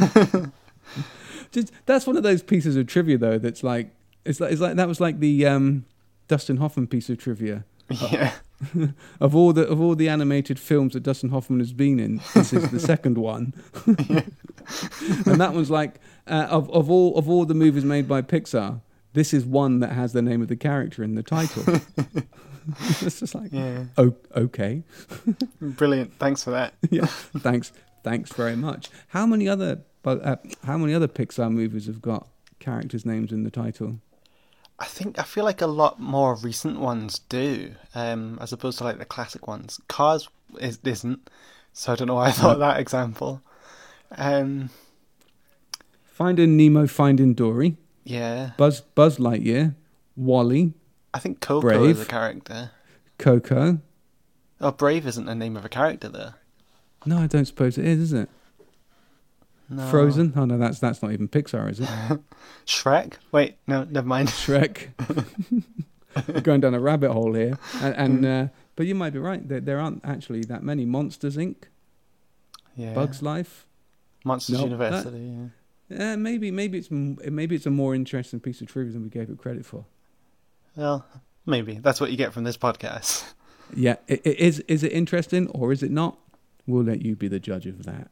Just that's one of those pieces of trivia though. That's like it's like it's like that was like the um, Dustin Hoffman piece of trivia. Yeah. Of all the of all the animated films that Dustin Hoffman has been in, this is the second one, and that one's like uh, of of all of all the movies made by Pixar, this is one that has the name of the character in the title. It's just like, Yeah. oh, okay, Brilliant. Thanks for that. yeah, thanks, thanks very much. How many other but uh, how many other Pixar movies have got characters' names in the title? I think I feel like a lot more recent ones do, um, as opposed to like the classic ones. Cars is, isn't, so I don't know why I thought of that example. Um, Finding Nemo, Finding Dory, yeah, Buzz Buzz Lightyear, WALL-E, I think Coco Brave. is a character. Coco. Oh, Brave isn't the name of a character though. No, I don't suppose it is, is it? No. Frozen? Oh no, that's that's not even Pixar, is it? Shrek? Wait, no, never mind. Shrek. We're going down a rabbit hole here, and, and uh, but you might be right. There, there aren't actually that many. Monsters Incorporated, Yeah. Bugs Life. Monsters Nope, University. Yeah. Yeah, maybe maybe it's m- maybe it's a more interesting piece of trivia than we gave it credit for. Well, maybe that's what you get from this podcast. Yeah, it, it is is it interesting or is it not? We'll let you be the judge of that.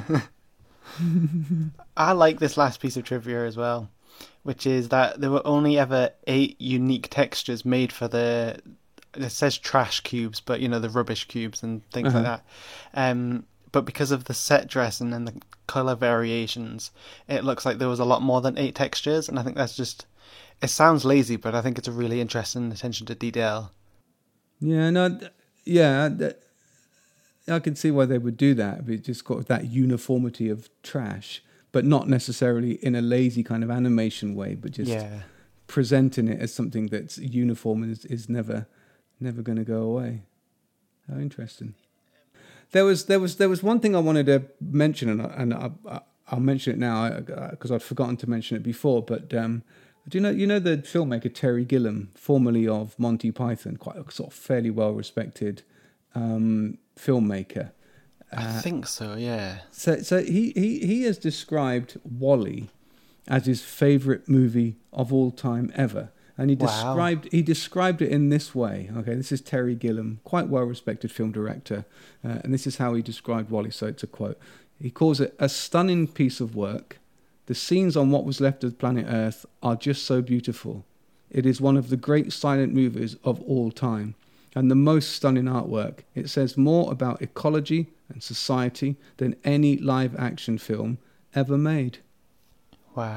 I like this last piece of trivia as well, which is that there were only ever eight unique textures made for the, it says trash cubes, but you know, the rubbish cubes and things Uh-huh. like that. Um, but because of the set dressing and the colour variations, it looks like there was a lot more than eight textures, and I think that's just, it sounds lazy, but I think it's a really interesting attention to detail. Yeah, no, th- yeah, th- I can see why they would do that. It just got that uniformity of trash, but not necessarily in a lazy kind of animation way, but just Yeah. presenting it as something that's uniform and is, is never, never going to go away. How interesting. There was there was there was one thing I wanted to mention, and, I, and I, I, I'll mention it now because I'd forgotten to mention it before. But um, do you know you know the filmmaker Terry Gilliam, formerly of Monty Python, quite a sort of fairly well respected um, filmmaker. I think so, yeah. So so he, he, he has described WALL-E as his favourite movie of all time ever. And he Wow. described he described it in this way. Okay, this is Terry Gilliam, quite well-respected film director. Uh, and this is how he described WALL-E. So it's a quote. He calls it a stunning piece of work. The scenes on what was left of planet Earth are just so beautiful. It is one of the great silent movies of all time. And the most stunning artwork. It says more about ecology and society than any live action film ever made. Wow.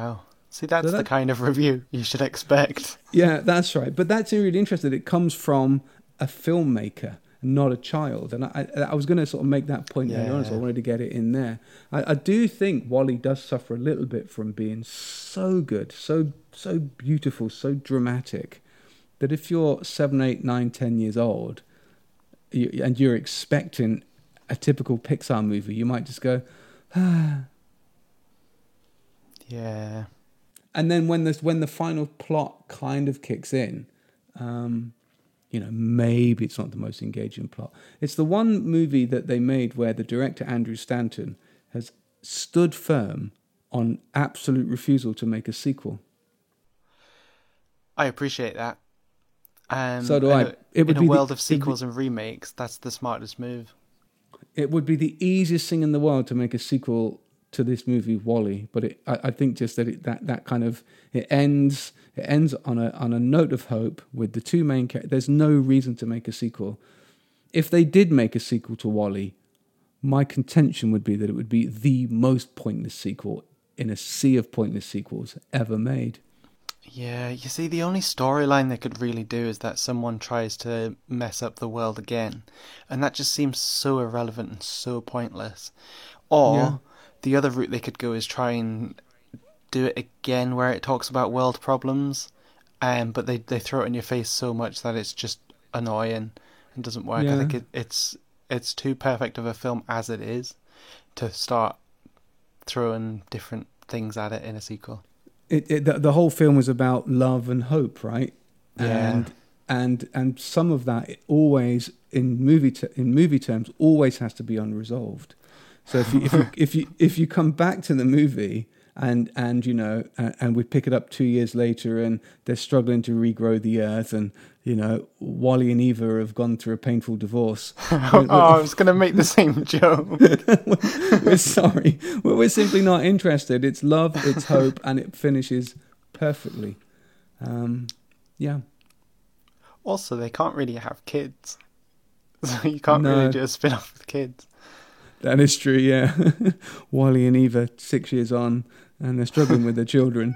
See, that's So that- the kind of review you should expect. Yeah, that's right. But that's really interesting. It comes from a filmmaker, not a child. And I, I, I was going to sort of make that point earlier on, so I Yeah. wanted to get it in there. I, I do think Wall-E does suffer a little bit from being so good, so so beautiful, so dramatic, that if you're seven, eight, nine, ten years old, you, and you're expecting a typical Pixar movie, you might just go, ah. Yeah. And then when the when the final plot kind of kicks in, um, you know, maybe it's not the most engaging plot. It's the one movie that they made where the director Andrew Stanton has stood firm on absolute refusal to make a sequel. I appreciate that. Um, So do I. in a- It would in be a the- world of it'd be- sequels and remakes, that's the smartest move. It would be the easiest thing in the world to make a sequel to this movie Wall-E, but it, I, I think just that it, that that kind of it ends it ends on a on a note of hope with the two main characters. There's no reason to make a sequel. If they did make a sequel to Wall-E, my contention would be that it would be the most pointless sequel in a sea of pointless sequels ever made. Yeah, you see, the only storyline they could really do is that someone tries to mess up the world again, and that just seems so irrelevant and so pointless. Or Yeah. the other route they could go is try and do it again where it talks about world problems, um, but they, they throw it in your face so much that it's just annoying and doesn't work. Yeah. I think it, it's it's too perfect of a film as it is to start throwing different things at it in a sequel. It, it the, the whole film was about love and hope, right? Yeah. And and and some of that it always in movie te- in movie terms always has to be unresolved. So if you if you if you if you come back to the movie and and you know and, and we pick it up two years later and they're struggling to regrow the earth and you know Wally and Eva have gone through a painful divorce. Oh, I was going to make the same joke. We're sorry, we're we're simply not interested. It's love, it's hope, and it finishes perfectly. Um, yeah. Also, they can't really have kids. So you can't No. really do a spin-off with kids. That is true, yeah. Wally and Eva, six years on, and they're struggling with their children.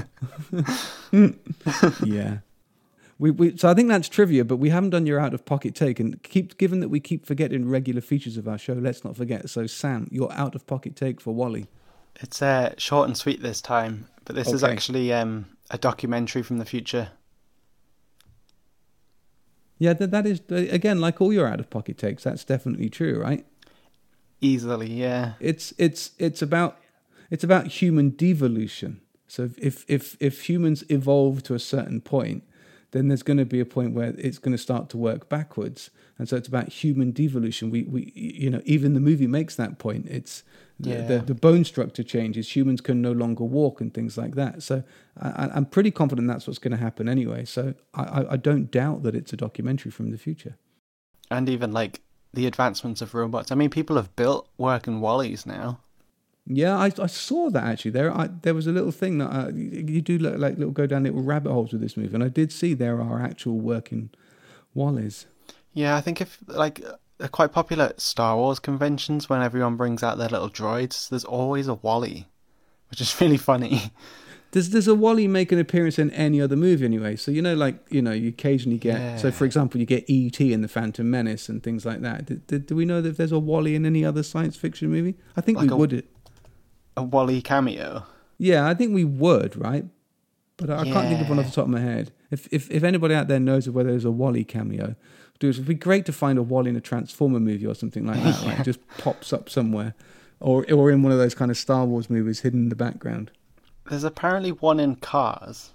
Yeah. We, we, so I think that's trivia, but we haven't done your out-of-pocket take. And keep, given that we keep forgetting regular features of our show, let's not forget. So, Sam, your out-of-pocket take for Wall-E. It's uh, short and sweet this time, but this is Okay. actually um, a documentary from the future. Yeah, that, that is, again, like all your out-of-pocket takes, that's definitely true, right? Easily, yeah. It's it's it's about it's about human devolution. So if if if humans evolve to a certain point, then there's going to be a point where it's going to start to work backwards. And so it's about human devolution. We we you know even the movie makes that point. It's the Yeah. the, the bone structure changes. Humans can no longer walk and things like that. So I, I'm pretty confident that's what's going to happen anyway. So I, I I don't doubt that it's a documentary from the future. And even like the advancements of robots. I mean, people have built working Wallies now. Yeah, I, I saw that actually. There, I, there was a little thing that uh, you, you do look like little go down little rabbit holes with this movie, and I did see there are actual working Wallies. Yeah, I think if like they're quite popular at Star Wars conventions when everyone brings out their little droids, there's always a Wally, which is really funny. Does does a Wally make an appearance in any other movie anyway? So you know, like you know, you occasionally get. Yeah. So for example, you get E T in the Phantom Menace and things like that. Do, do, do we know that if there's a Wally in any other science fiction movie? I think Like we a- would. A Wally cameo. Yeah, I think we would, right? But I, I can't think of one off Yeah. the top of my head. If if if anybody out there knows of whether there's a Wally cameo, do it. It'd be great to find a Wally in a Transformer movie or something like that. Like just pops up somewhere, or or in one of those kind of Star Wars movies hidden in the background. There's apparently one in Cars.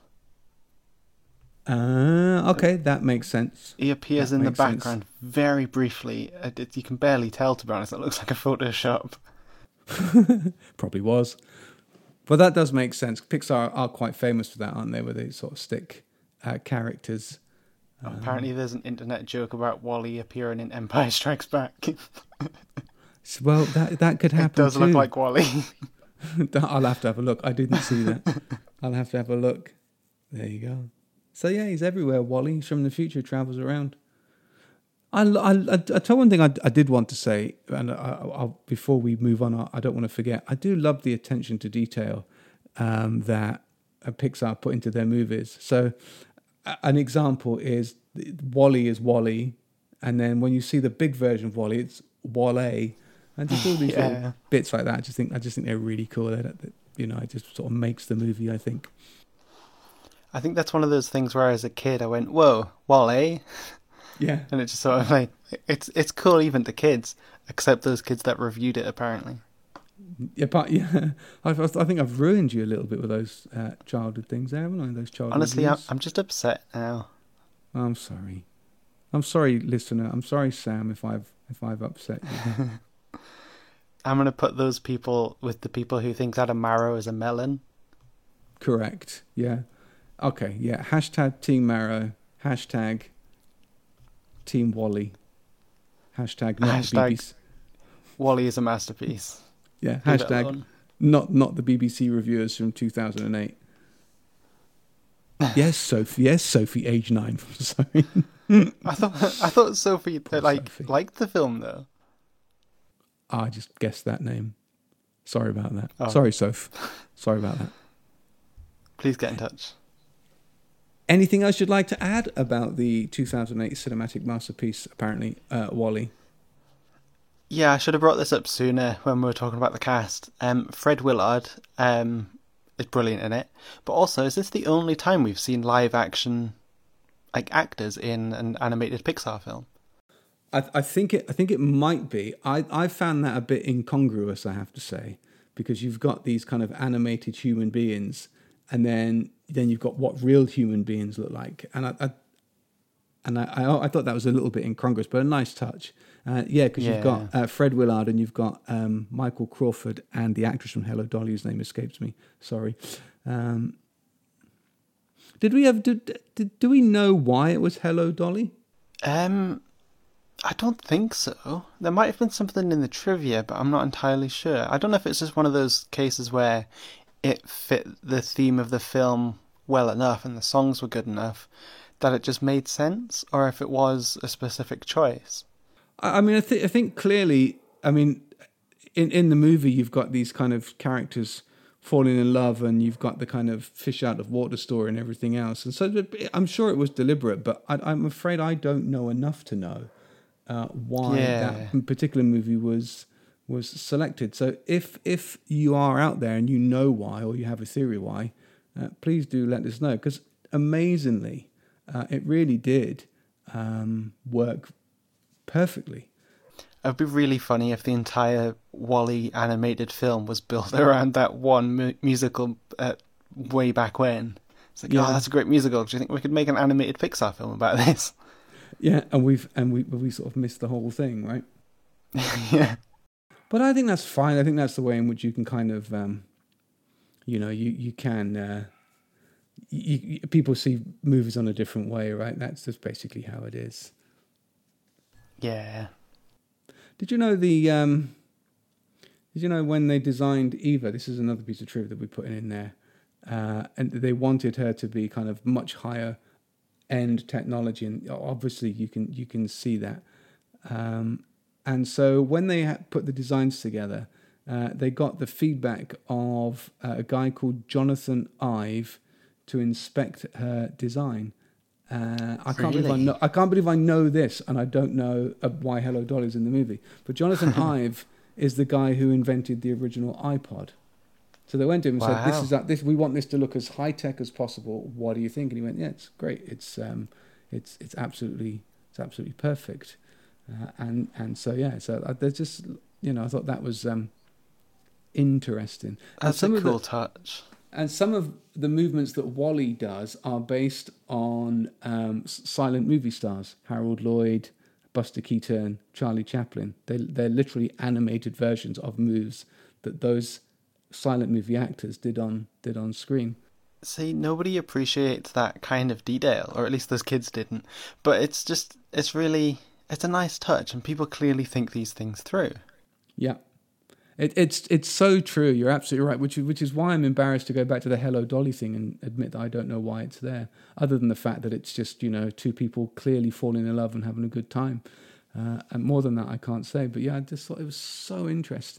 Ah, okay, that makes sense. He appears That in the makes sense. background very briefly. It, it- you can barely tell, to be honest. It looks like a Photoshop. Probably was, but that does make sense. Pixar are quite famous for that, aren't they? Where they sort of stick uh, characters. Apparently, there's an internet joke about Wally appearing in Empire Strikes Back. It So, well, that that could happen. does too. look like Wally. I'll have to have a look. I didn't see that. I'll have to have a look. There you go. So yeah, he's everywhere. Wally, he's from the future, travels around. I, I, I, I tell one thing I, I did want to say, and I, I'll, before we move on, I, I don't want to forget. I do love the attention to detail um, that uh, Pixar put into their movies. So uh, an example is WALL-E is Wally, and then when you see the big version of WALL-E, it's WALL-E, and just all these Yeah. little bits like that. I just think I just think they're really cool. That you know, it just sort of makes the movie, I think. I think that's one of those things where as a kid I went, whoa, Wall-E? Yeah. And it just sort of like, it's it's cool even to kids, except those kids that reviewed it apparently. Yeah, but yeah, I, I think I've ruined you a little bit with those uh, childhood things there, haven't I? Those childhood Honestly, I'm, reviews. I'm just upset now. I'm sorry. I'm sorry, listener. I'm sorry, Sam, if I've if I've upset you. I'm going to put those people with the people who think that a marrow is a melon. Correct. Yeah. Okay. Yeah. Hashtag Team Marrow. Hashtag Team Wally. Hashtag not Hashtag the B B C. Wall-E is a masterpiece. Yeah. Leave it Hashtag alone. not not the B B C reviewers from two thousand eight. Yes, Sophie. Yes, Sophie, age nine. Sorry. I thought I thought Sophie Poor like Sophie. liked the film though. I just guessed that name. Sorry about that. Oh. Sorry, Soph. Sorry about that. Please get in touch. Anything else you'd like to add about the two thousand eight cinematic masterpiece, apparently, uh, WALL-E? Yeah, I should have brought this up sooner when we were talking about the cast. Um, Fred Willard um, is brilliant in it. But also, is this the only time we've seen live action like actors in an animated Pixar film? I, I think it. I think it might be. I I found that a bit incongruous, I have to say, because you've got these kind of animated human beings, and then then you've got what real human beings look like, and I, I and I, I I thought that was a little bit incongruous, but a nice touch. Uh, yeah, because you've got Yeah. uh, Fred Willard and you've got um, Michael Crawford and the actress from Hello Dolly, whose name escapes me. Sorry. Um, did we have? Did, did do we know why it was Hello Dolly? Um, I don't think so. There might have been something in the trivia, but I'm not entirely sure. I don't know if it's just one of those cases where it fit the theme of the film well enough and the songs were good enough that it just made sense, or if it was a specific choice. I I mean, I, th- I think clearly, I mean, in, in the movie, you've got these kind of characters falling in love and you've got the kind of fish out of water story and everything else. And so I'm sure it was deliberate, but I, I'm afraid I don't know enough to know uh, why Yeah. that particular movie was was selected. So if if you are out there and you know why, or you have a theory why, uh, please do let us know. Because amazingly, uh, it really did um, work perfectly. It would be really funny if the entire Wall-E animated film was built around that one mu- musical uh, way back when. It's like, Yeah. oh, that's a great musical. Do you think we could make an animated Pixar film about this? Yeah, and we've and we we sort of missed the whole thing, right? Yeah. But I think that's fine. I think that's the way in which you can kind of, um, you know, you you can. Uh, you, you, people see movies on a different way, right? That's just basically how it is. Yeah. Did you know the? Um, did you know when they designed Eva? This is another piece of trivia that we put in there, uh, and they wanted her to be kind of much higher end technology, and obviously you can you can see that. Um, and so when they ha- put the designs together, uh, they got the feedback of uh, a guy called Jonathan Ive to inspect her design. Uh, I can't believe I Really? know. I can't believe I know this, and I don't know uh, why Hello Dolly's in the movie. But Jonathan Ive is the guy who invented the original iPod. So they went to him and said, "This Wow. is that. This we want this to look as high tech as possible. What do you think?" And he went, "Yeah, it's great. It's um, it's it's absolutely it's absolutely perfect." Uh, and and so yeah, so uh, there's just you know I thought that was um, interesting. And That's a some of the- cool touch. and some of the movements that Wall-E does are based on um, s- silent movie stars. Harold Lloyd, Buster Keaton, Charlie Chaplin. They, they're literally animated versions of moves that those silent movie actors did on did on screen. See, nobody appreciates that kind of detail, or at least those kids didn't. But it's just, it's really, it's a nice touch, and people clearly think these things through. Yeah. It, it's it's so true. You're absolutely right. Which is, which is why I'm embarrassed to go back to the Hello Dolly thing and admit that I don't know why it's there, other than the fact that it's just you know two people clearly falling in love and having a good time. Uh, and more than that, I can't say. But yeah, I just thought it was so interesting.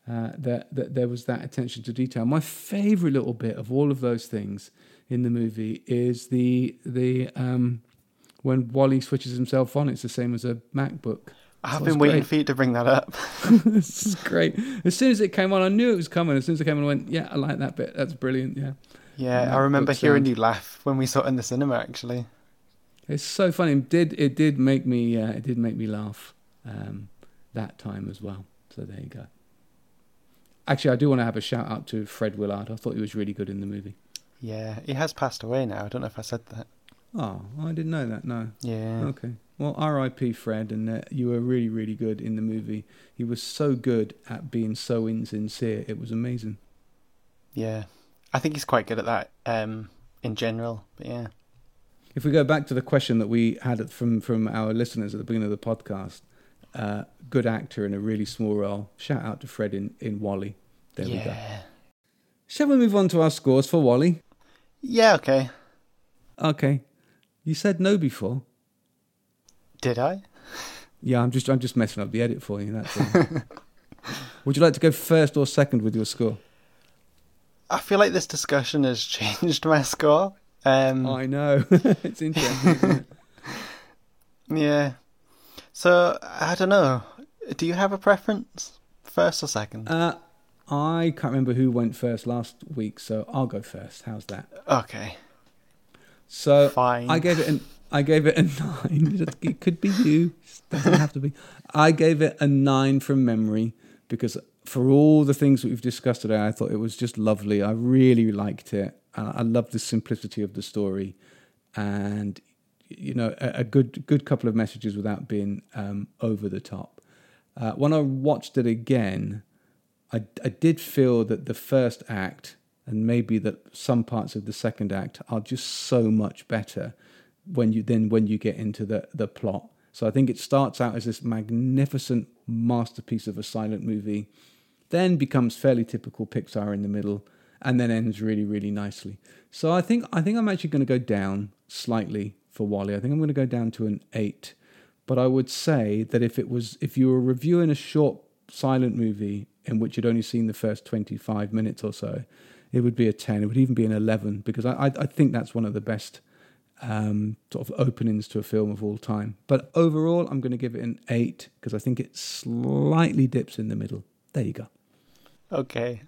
uh, that that there was that attention to detail. My favorite little bit of all of those things in the movie is the the um, when Wally switches himself on. It's the same as a MacBook. I've So been it's waiting great. for you to bring that up. This is great. As soon as it came on, I knew it was coming. As soon as it came on, I went, yeah, I like that bit. That's brilliant. Yeah. Yeah, MacBook I remember hearing sound. you laugh when we saw it in the cinema, actually. It's so funny. It did it did make me uh, it did make me laugh um, that time as well. So there you go. Actually, I do want to have a shout out to Fred Willard. I thought he was really good in the movie. Yeah, he has passed away now. I don't know if I said that. Oh, I didn't know that. No. Yeah. Okay. Well, R I P Fred, and uh, you were really, really good in the movie. He was so good at being so insincere. It was amazing. Yeah. I think he's quite good at that um, in general. But yeah. If we go back to the question that we had from from our listeners at the beginning of the podcast, uh, good actor in a really small role. Shout out to Fred in, in Wall-E. There we go. Yeah. Shall we move on to our scores for Wall-E? Yeah, okay. Okay. You said no before. Did I? Yeah, I'm just I'm just messing up the edit for you. That's all. Would you like to go first or second with your score? I feel like this discussion has changed my score. Um, I know. It's interesting, isn't it? Yeah. So, I don't know. Do you have a preference? First or second? Uh, I can't remember who went first last week, so I'll go first. How's that? Okay. So Fine. I gave it an I gave it a nine. It could be you. It doesn't have to be. I gave it a nine from memory because for all the things that we've discussed today, I thought it was just lovely. I really liked it. I I loved the simplicity of the story, and you know, a, a good good couple of messages without being um, over the top. Uh, when I watched it again, I, I did feel that the first act and maybe that some parts of the second act are just so much better when you then when you get into the the plot. So I think it starts out as this magnificent masterpiece of a silent movie, then becomes fairly typical Pixar in the middle, and then ends really, really nicely. So I think I think I'm actually going to go down slightly for Wall-E. I think I'm going to go down to an eight. But I would say that if it was if you were reviewing a short silent movie in which you'd only seen the first twenty-five minutes or so, it would be a ten. It would even be an eleven because I I, I think that's one of the best um, sort of openings to a film of all time. But overall, I'm going to give it an eight because I think it slightly dips in the middle. There you go. Okay.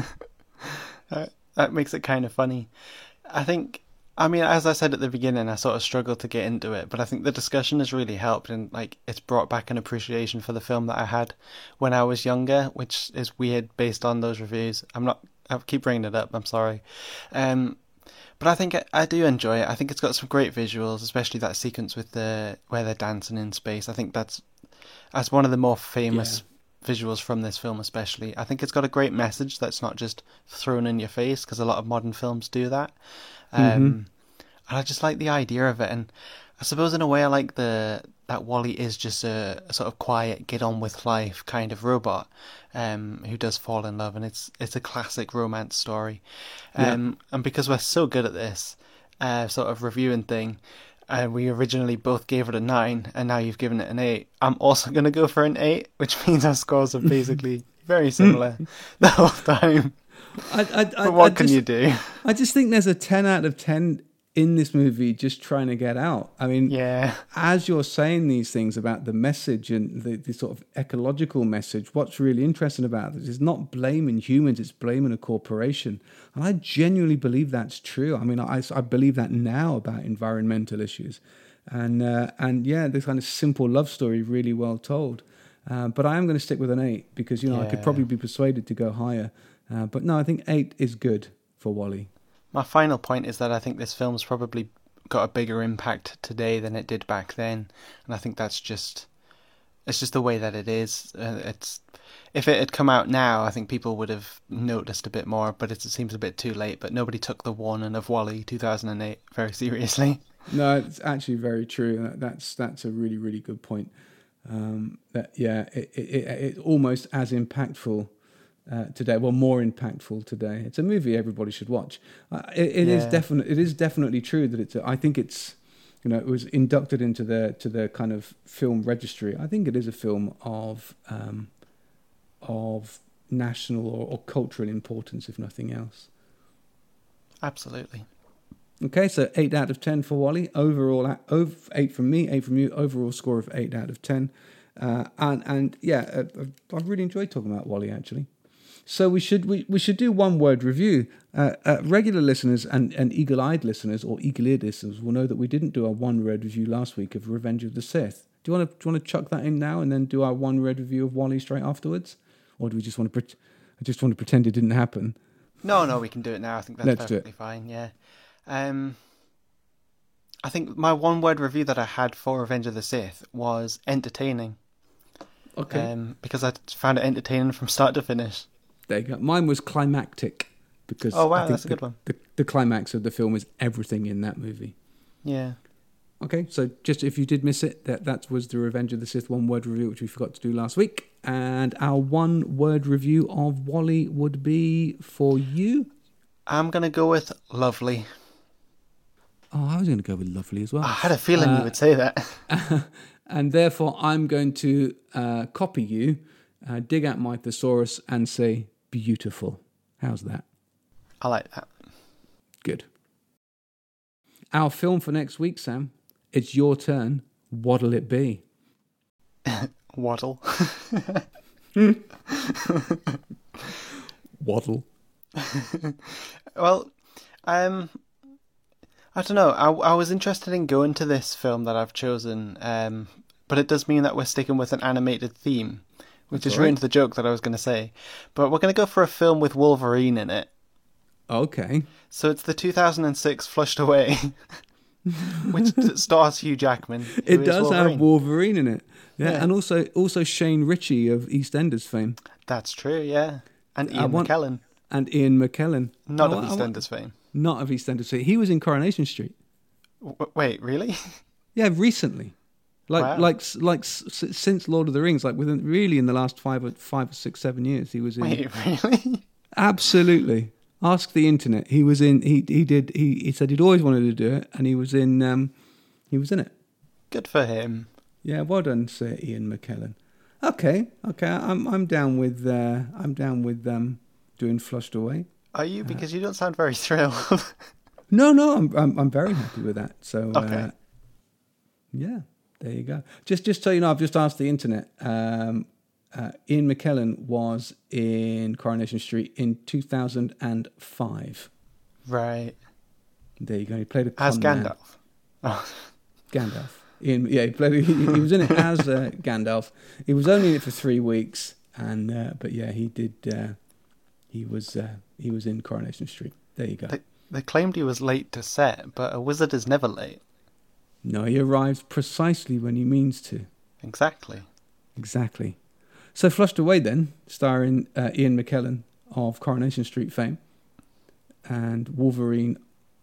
that, that makes it kind of funny. I think, I mean, as I said at the beginning, I sort of struggled to get into it, but I think the discussion has really helped, and like it's brought back an appreciation for the film that I had when I was younger, which is weird based on those reviews. I'm not, I keep bringing it up, I'm sorry. Um, but I think I, I do enjoy it. I think it's got some great visuals, especially that sequence with the where they're dancing in space. I think that's that's one of the more famous yeah. visuals from this film, especially. I think it's got a great message that's not just thrown in your face, because a lot of modern films do that. Um, mm-hmm. And I just like the idea of it, and I suppose in a way I like the that Wall-E is just a, a sort of quiet, get on with life kind of robot um, who does fall in love, and it's it's a classic romance story. Um, yeah. And because we're so good at this uh, sort of reviewing thing, and we originally both gave it a nine, and now you've given it an eight, I'm also going to go for an eight, which means our scores are basically very similar the whole time. I, I, I, but what I can just, you do? I just think there's a ten out of ten in this movie just trying to get out. I mean, yeah. as you're saying these things about the message and the, the sort of ecological message, what's really interesting about this is not blaming humans, it's blaming a corporation. And I genuinely believe that's true. I mean, I, I believe that now about environmental issues. And, uh, and yeah, this kind of simple love story, really well told. Uh, but I am going to stick with an eight because, you know, yeah. I could probably be persuaded to go higher. Uh, but no, I think eight is good for Wall-E. My final point is that I think this film's probably got a bigger impact today than it did back then, and I think that's just it's just the way that it is. Uh, it's if it had come out now, I think people would have noticed a bit more, but it seems a bit too late. But nobody took the warning of Wall-E two thousand eight very seriously. No, it's actually very true. That's that's a really really good point. Um, that yeah, it, it, it, it's almost as impactful. Uh, today, well, more impactful today. It's a movie everybody should watch. Uh, it it yeah. is definitely it is definitely true that it's. A, I think it's, you know, it was inducted into the to the kind of film registry. I think it is a film of um, of national or, or cultural importance, if nothing else. Absolutely. Okay, so eight out of ten for WALL-E. Overall, at, over, eight from me, eight from you. Overall score of eight out of ten. Uh, and and yeah, uh, I've really enjoyed talking about WALL-E actually. So we should we, we should do one word review. Uh, uh, regular listeners and, and eagle-eyed listeners or eagle-eared listeners will know that we didn't do our one word review last week of Revenge of the Sith. Do you want to do you want to chuck that in now and then do our one word review of WALL-E straight afterwards, or do we just want to pre- I just want to pretend it didn't happen? No, no, we can do it now. I think that's Let's perfectly fine. Yeah. Um, I think my one word review that I had for Revenge of the Sith was entertaining. Okay. Um, because I found it entertaining from start to finish. There you go. Mine was climactic because Oh wow, I think that's a the, good one. The, the climax of the film is everything in that movie. Yeah. Okay, so just if you did miss it, that that was the Revenge of the Sith one word review, which we forgot to do last week. And our one word review of WALL-E would be for you. I'm gonna go with lovely. Oh, I was going to go with lovely as well. I had a feeling Uh, you would say that. And therefore, I'm going to uh, copy you, uh, dig out my thesaurus, and say beautiful. How's that? I like that. Good. Our film for next week, Sam. It's your turn. What'll it be? Waddle. Waddle. Well, um, I don't know. I, I was interested in going to this film that I've chosen, um, but it does mean that we're sticking with an animated theme, which That's is all right. ruined the joke that I was going to say. But we're going to go for a film with Wolverine in it. Okay. So it's the two thousand six Flushed Away, which stars Hugh Jackman. who It is does Wolverine. have Wolverine in it. Yeah, Yeah. and also also Shane Ritchie of EastEnders fame. That's true, yeah. And I Ian want- McKellen, And Ian McKellen. not I of wa- I wa- EastEnders fame. Not of EastEnders fame. He was in Coronation Street. W- wait, really? Yeah, recently. Like Wow. like s- like s- s- since Lord of the Rings, like within really in the last five or five or six seven years, he was in. Wait, really? Absolutely. Ask the internet. He was in. He he did. He, he said he'd always wanted to do it, and he was in. Um, he was in it. Good for him. Yeah, well done, Sir Ian McKellen. Okay, okay. I'm I'm down with. Uh, I'm down with um, doing Flushed Away. Are you? Because you don't sound very thrilled. No, no. I'm I'm I'm very happy with that. So Okay. uh, yeah, there you go. Just just so you know, I've just asked the internet. Um, uh, Ian McKellen was in Coronation Street in two thousand five. Right. There you go. He played a con As man. Gandalf. Oh, Gandalf. Ian, yeah, he played. He, he was in it as uh, Gandalf. He was only in it for three weeks, and uh, but yeah, he did. Uh, he was uh, he was in Coronation Street. There you go. they, they claimed he was late to set, but a wizard is never late. No, he arrives precisely when he means to. Exactly. Exactly. So Flushed Away then, starring uh, Ian McKellen of Coronation Street fame, and Wolverine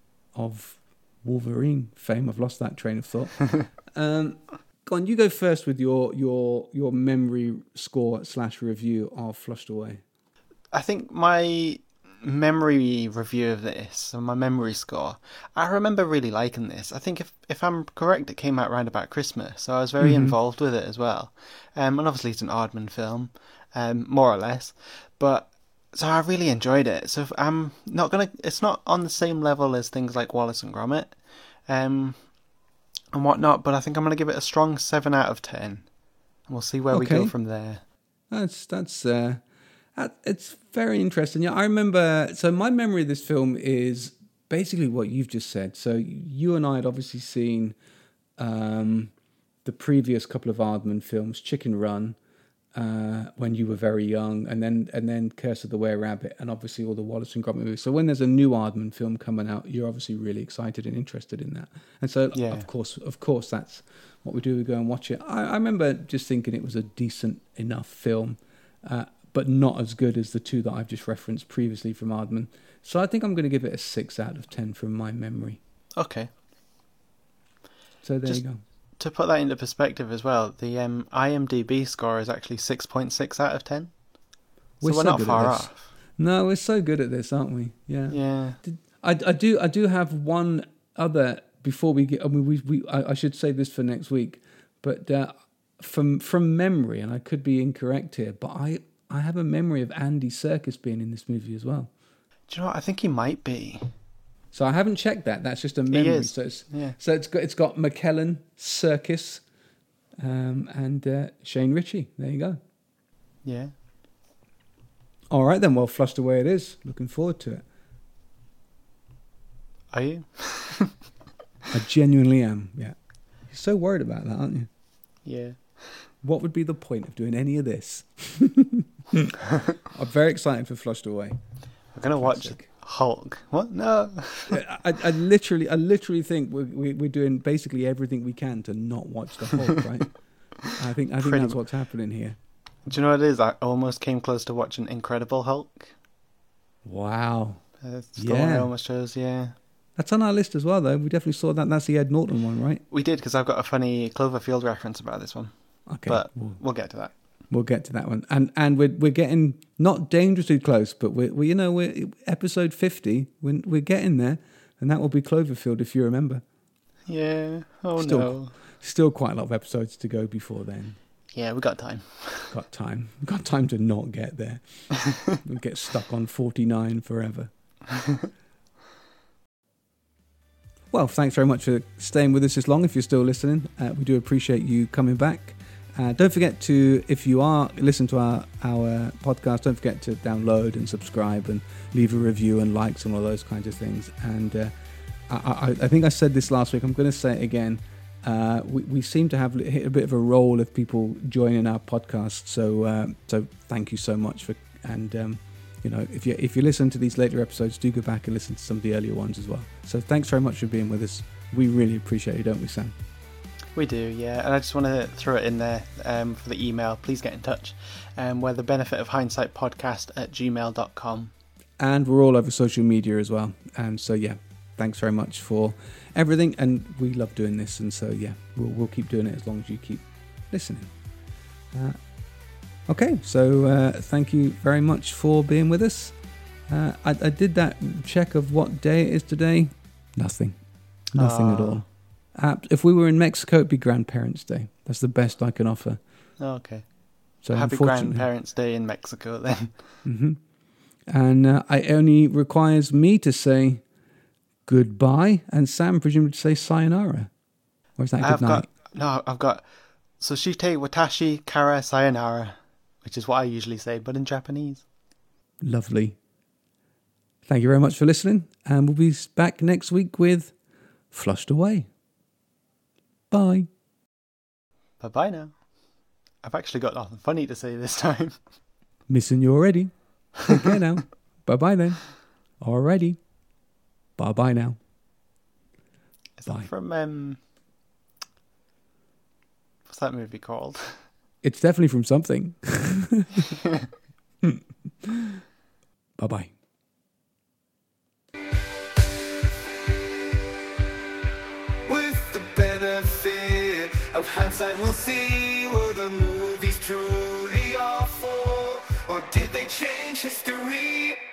of Wolverine fame. I've lost that train of thought. um, go on, you go first with your your your memory score slash review of Flushed Away. I think my memory review of this, and my memory score, I remember really liking this. I think if if I'm correct, it came out around about Christmas, so I was very Mm-hmm. involved with it as well. Um, and obviously it's an Aardman film, um, more or less. But so I really enjoyed it. So if I'm not gonna, it's not on the same level as things like Wallace and Gromit, um, and whatnot. But I think I'm gonna give it a strong seven out of ten, and we'll see where we go Okay. from there. That's that's uh, that, it's very interesting. Yeah, I remember. So my memory of this film is basically what you've just said. So you and I had obviously seen um, the previous couple of Aardman films, Chicken Run, uh, when you were very young, and then and then Curse of the Were Rabbit, and obviously all the Wallace and Gromit movies. So when there's a new Aardman film coming out, you're obviously really excited and interested in that. And so Yeah. of course, of course, that's what we do. We go and watch it. I, I remember just thinking it was a decent enough film, uh, but not as good as the two that I've just referenced previously from Aardman. So I think I'm going to give it a six out of ten from my memory. Okay. So there Just- you go. To put that into perspective as well, the um, IMDb score is actually six point six out of ten. So We're we're, so not good at far this. off. No, we're so good at this, aren't we? Yeah. Yeah. I, I do I do have one other before we get. I mean, we we I, I should save this for next week, but uh, from from memory, and I could be incorrect here, but I I have a memory of Andy Serkis being in this movie as well. Do you know what? I think he might be. So I haven't checked that. That's just a memory. He is. So it's Yeah. so it's got it's got McKellen, Serkis, um, and uh, Shane Ritchie. There you go. Yeah. All right then. Well, Flushed Away it is. Looking forward to it. Are you? I genuinely am. Yeah. You're so worried about that, aren't you? Yeah. What would be the point of doing any of this? I'm very excited for Flushed Away. We're gonna watch Classic. Hulk. What? No. I, I literally, I literally think we're we, we're doing basically everything we can to not watch the Hulk, right? I think I think Pretty that's mu- what's happening here. Do you know what it is? I almost came close to watching Incredible Hulk. Wow, That's the one I Yeah. almost chose. Yeah. that's on our list as well, though. We definitely saw that. That's the Ed Norton one, right? We did, because I've got a funny Cloverfield reference about this one. Okay, But we'll, we'll get to that. we'll get to that one. And and we're we're getting not dangerously close, but we're we you know we're episode fifty. We're we're getting there, and that will be Cloverfield if you remember. Yeah. Oh Still- no. Still quite a lot of episodes to go before then. Yeah, we got time. Got time. Got time to not get there. We'll get stuck on forty-nine forever. Well, thanks very much for staying with us this long. If you're still listening, uh, we do appreciate you coming back. Uh, don't forget to, if you are listening to our, our podcast, don't forget to download and subscribe and leave a review and likes and all those kinds of things. And uh, I, I, I think I said this last week. I'm going to say it again. Uh, we, we seem to have hit a bit of a roll of people joining our podcast. So uh, so thank you so much for, and um, you know, if you if you listen to these later episodes, do go back and listen to some of the earlier ones as well. So thanks very much for being with us. We really appreciate it, don't we, Sam? We do, yeah. And I just want to throw it in there um, for the email. Please get in touch. Um, we're the benefit of hindsight podcast at gmail dot com. And we're all over social media as well. And so yeah, thanks very much for everything, and we love doing this, and so yeah, we'll we'll keep doing it as long as you keep listening. Uh, okay, so uh, thank you very much for being with us. Uh, I, I did that check of what day it is today. Nothing, nothing at Ah. all. Uh, if we were in Mexico, it'd be Grandparents' Day. That's the best I can offer. Okay. So Happy unfortunately- Grandparents' Day in Mexico then. hmm And uh, it only requires me to say goodbye, and Sam presumably to say sayonara. Or is that I've good night? got no, I've got Sushite Watashi Kara Sayonara, which is what I usually say, but in Japanese. Lovely. Thank you very much for listening, and we'll be back next week with Flushed Away. Bye. Bye bye now. I've actually got nothing funny to say this time. Missing you already. Take care now. Bye bye then. Alrighty. Bye bye now. Is Bye. that from um what's that movie called? It's definitely from something. Bye bye. With the benefit of hindsight, we'll see were the movies truly awful, or did they change history?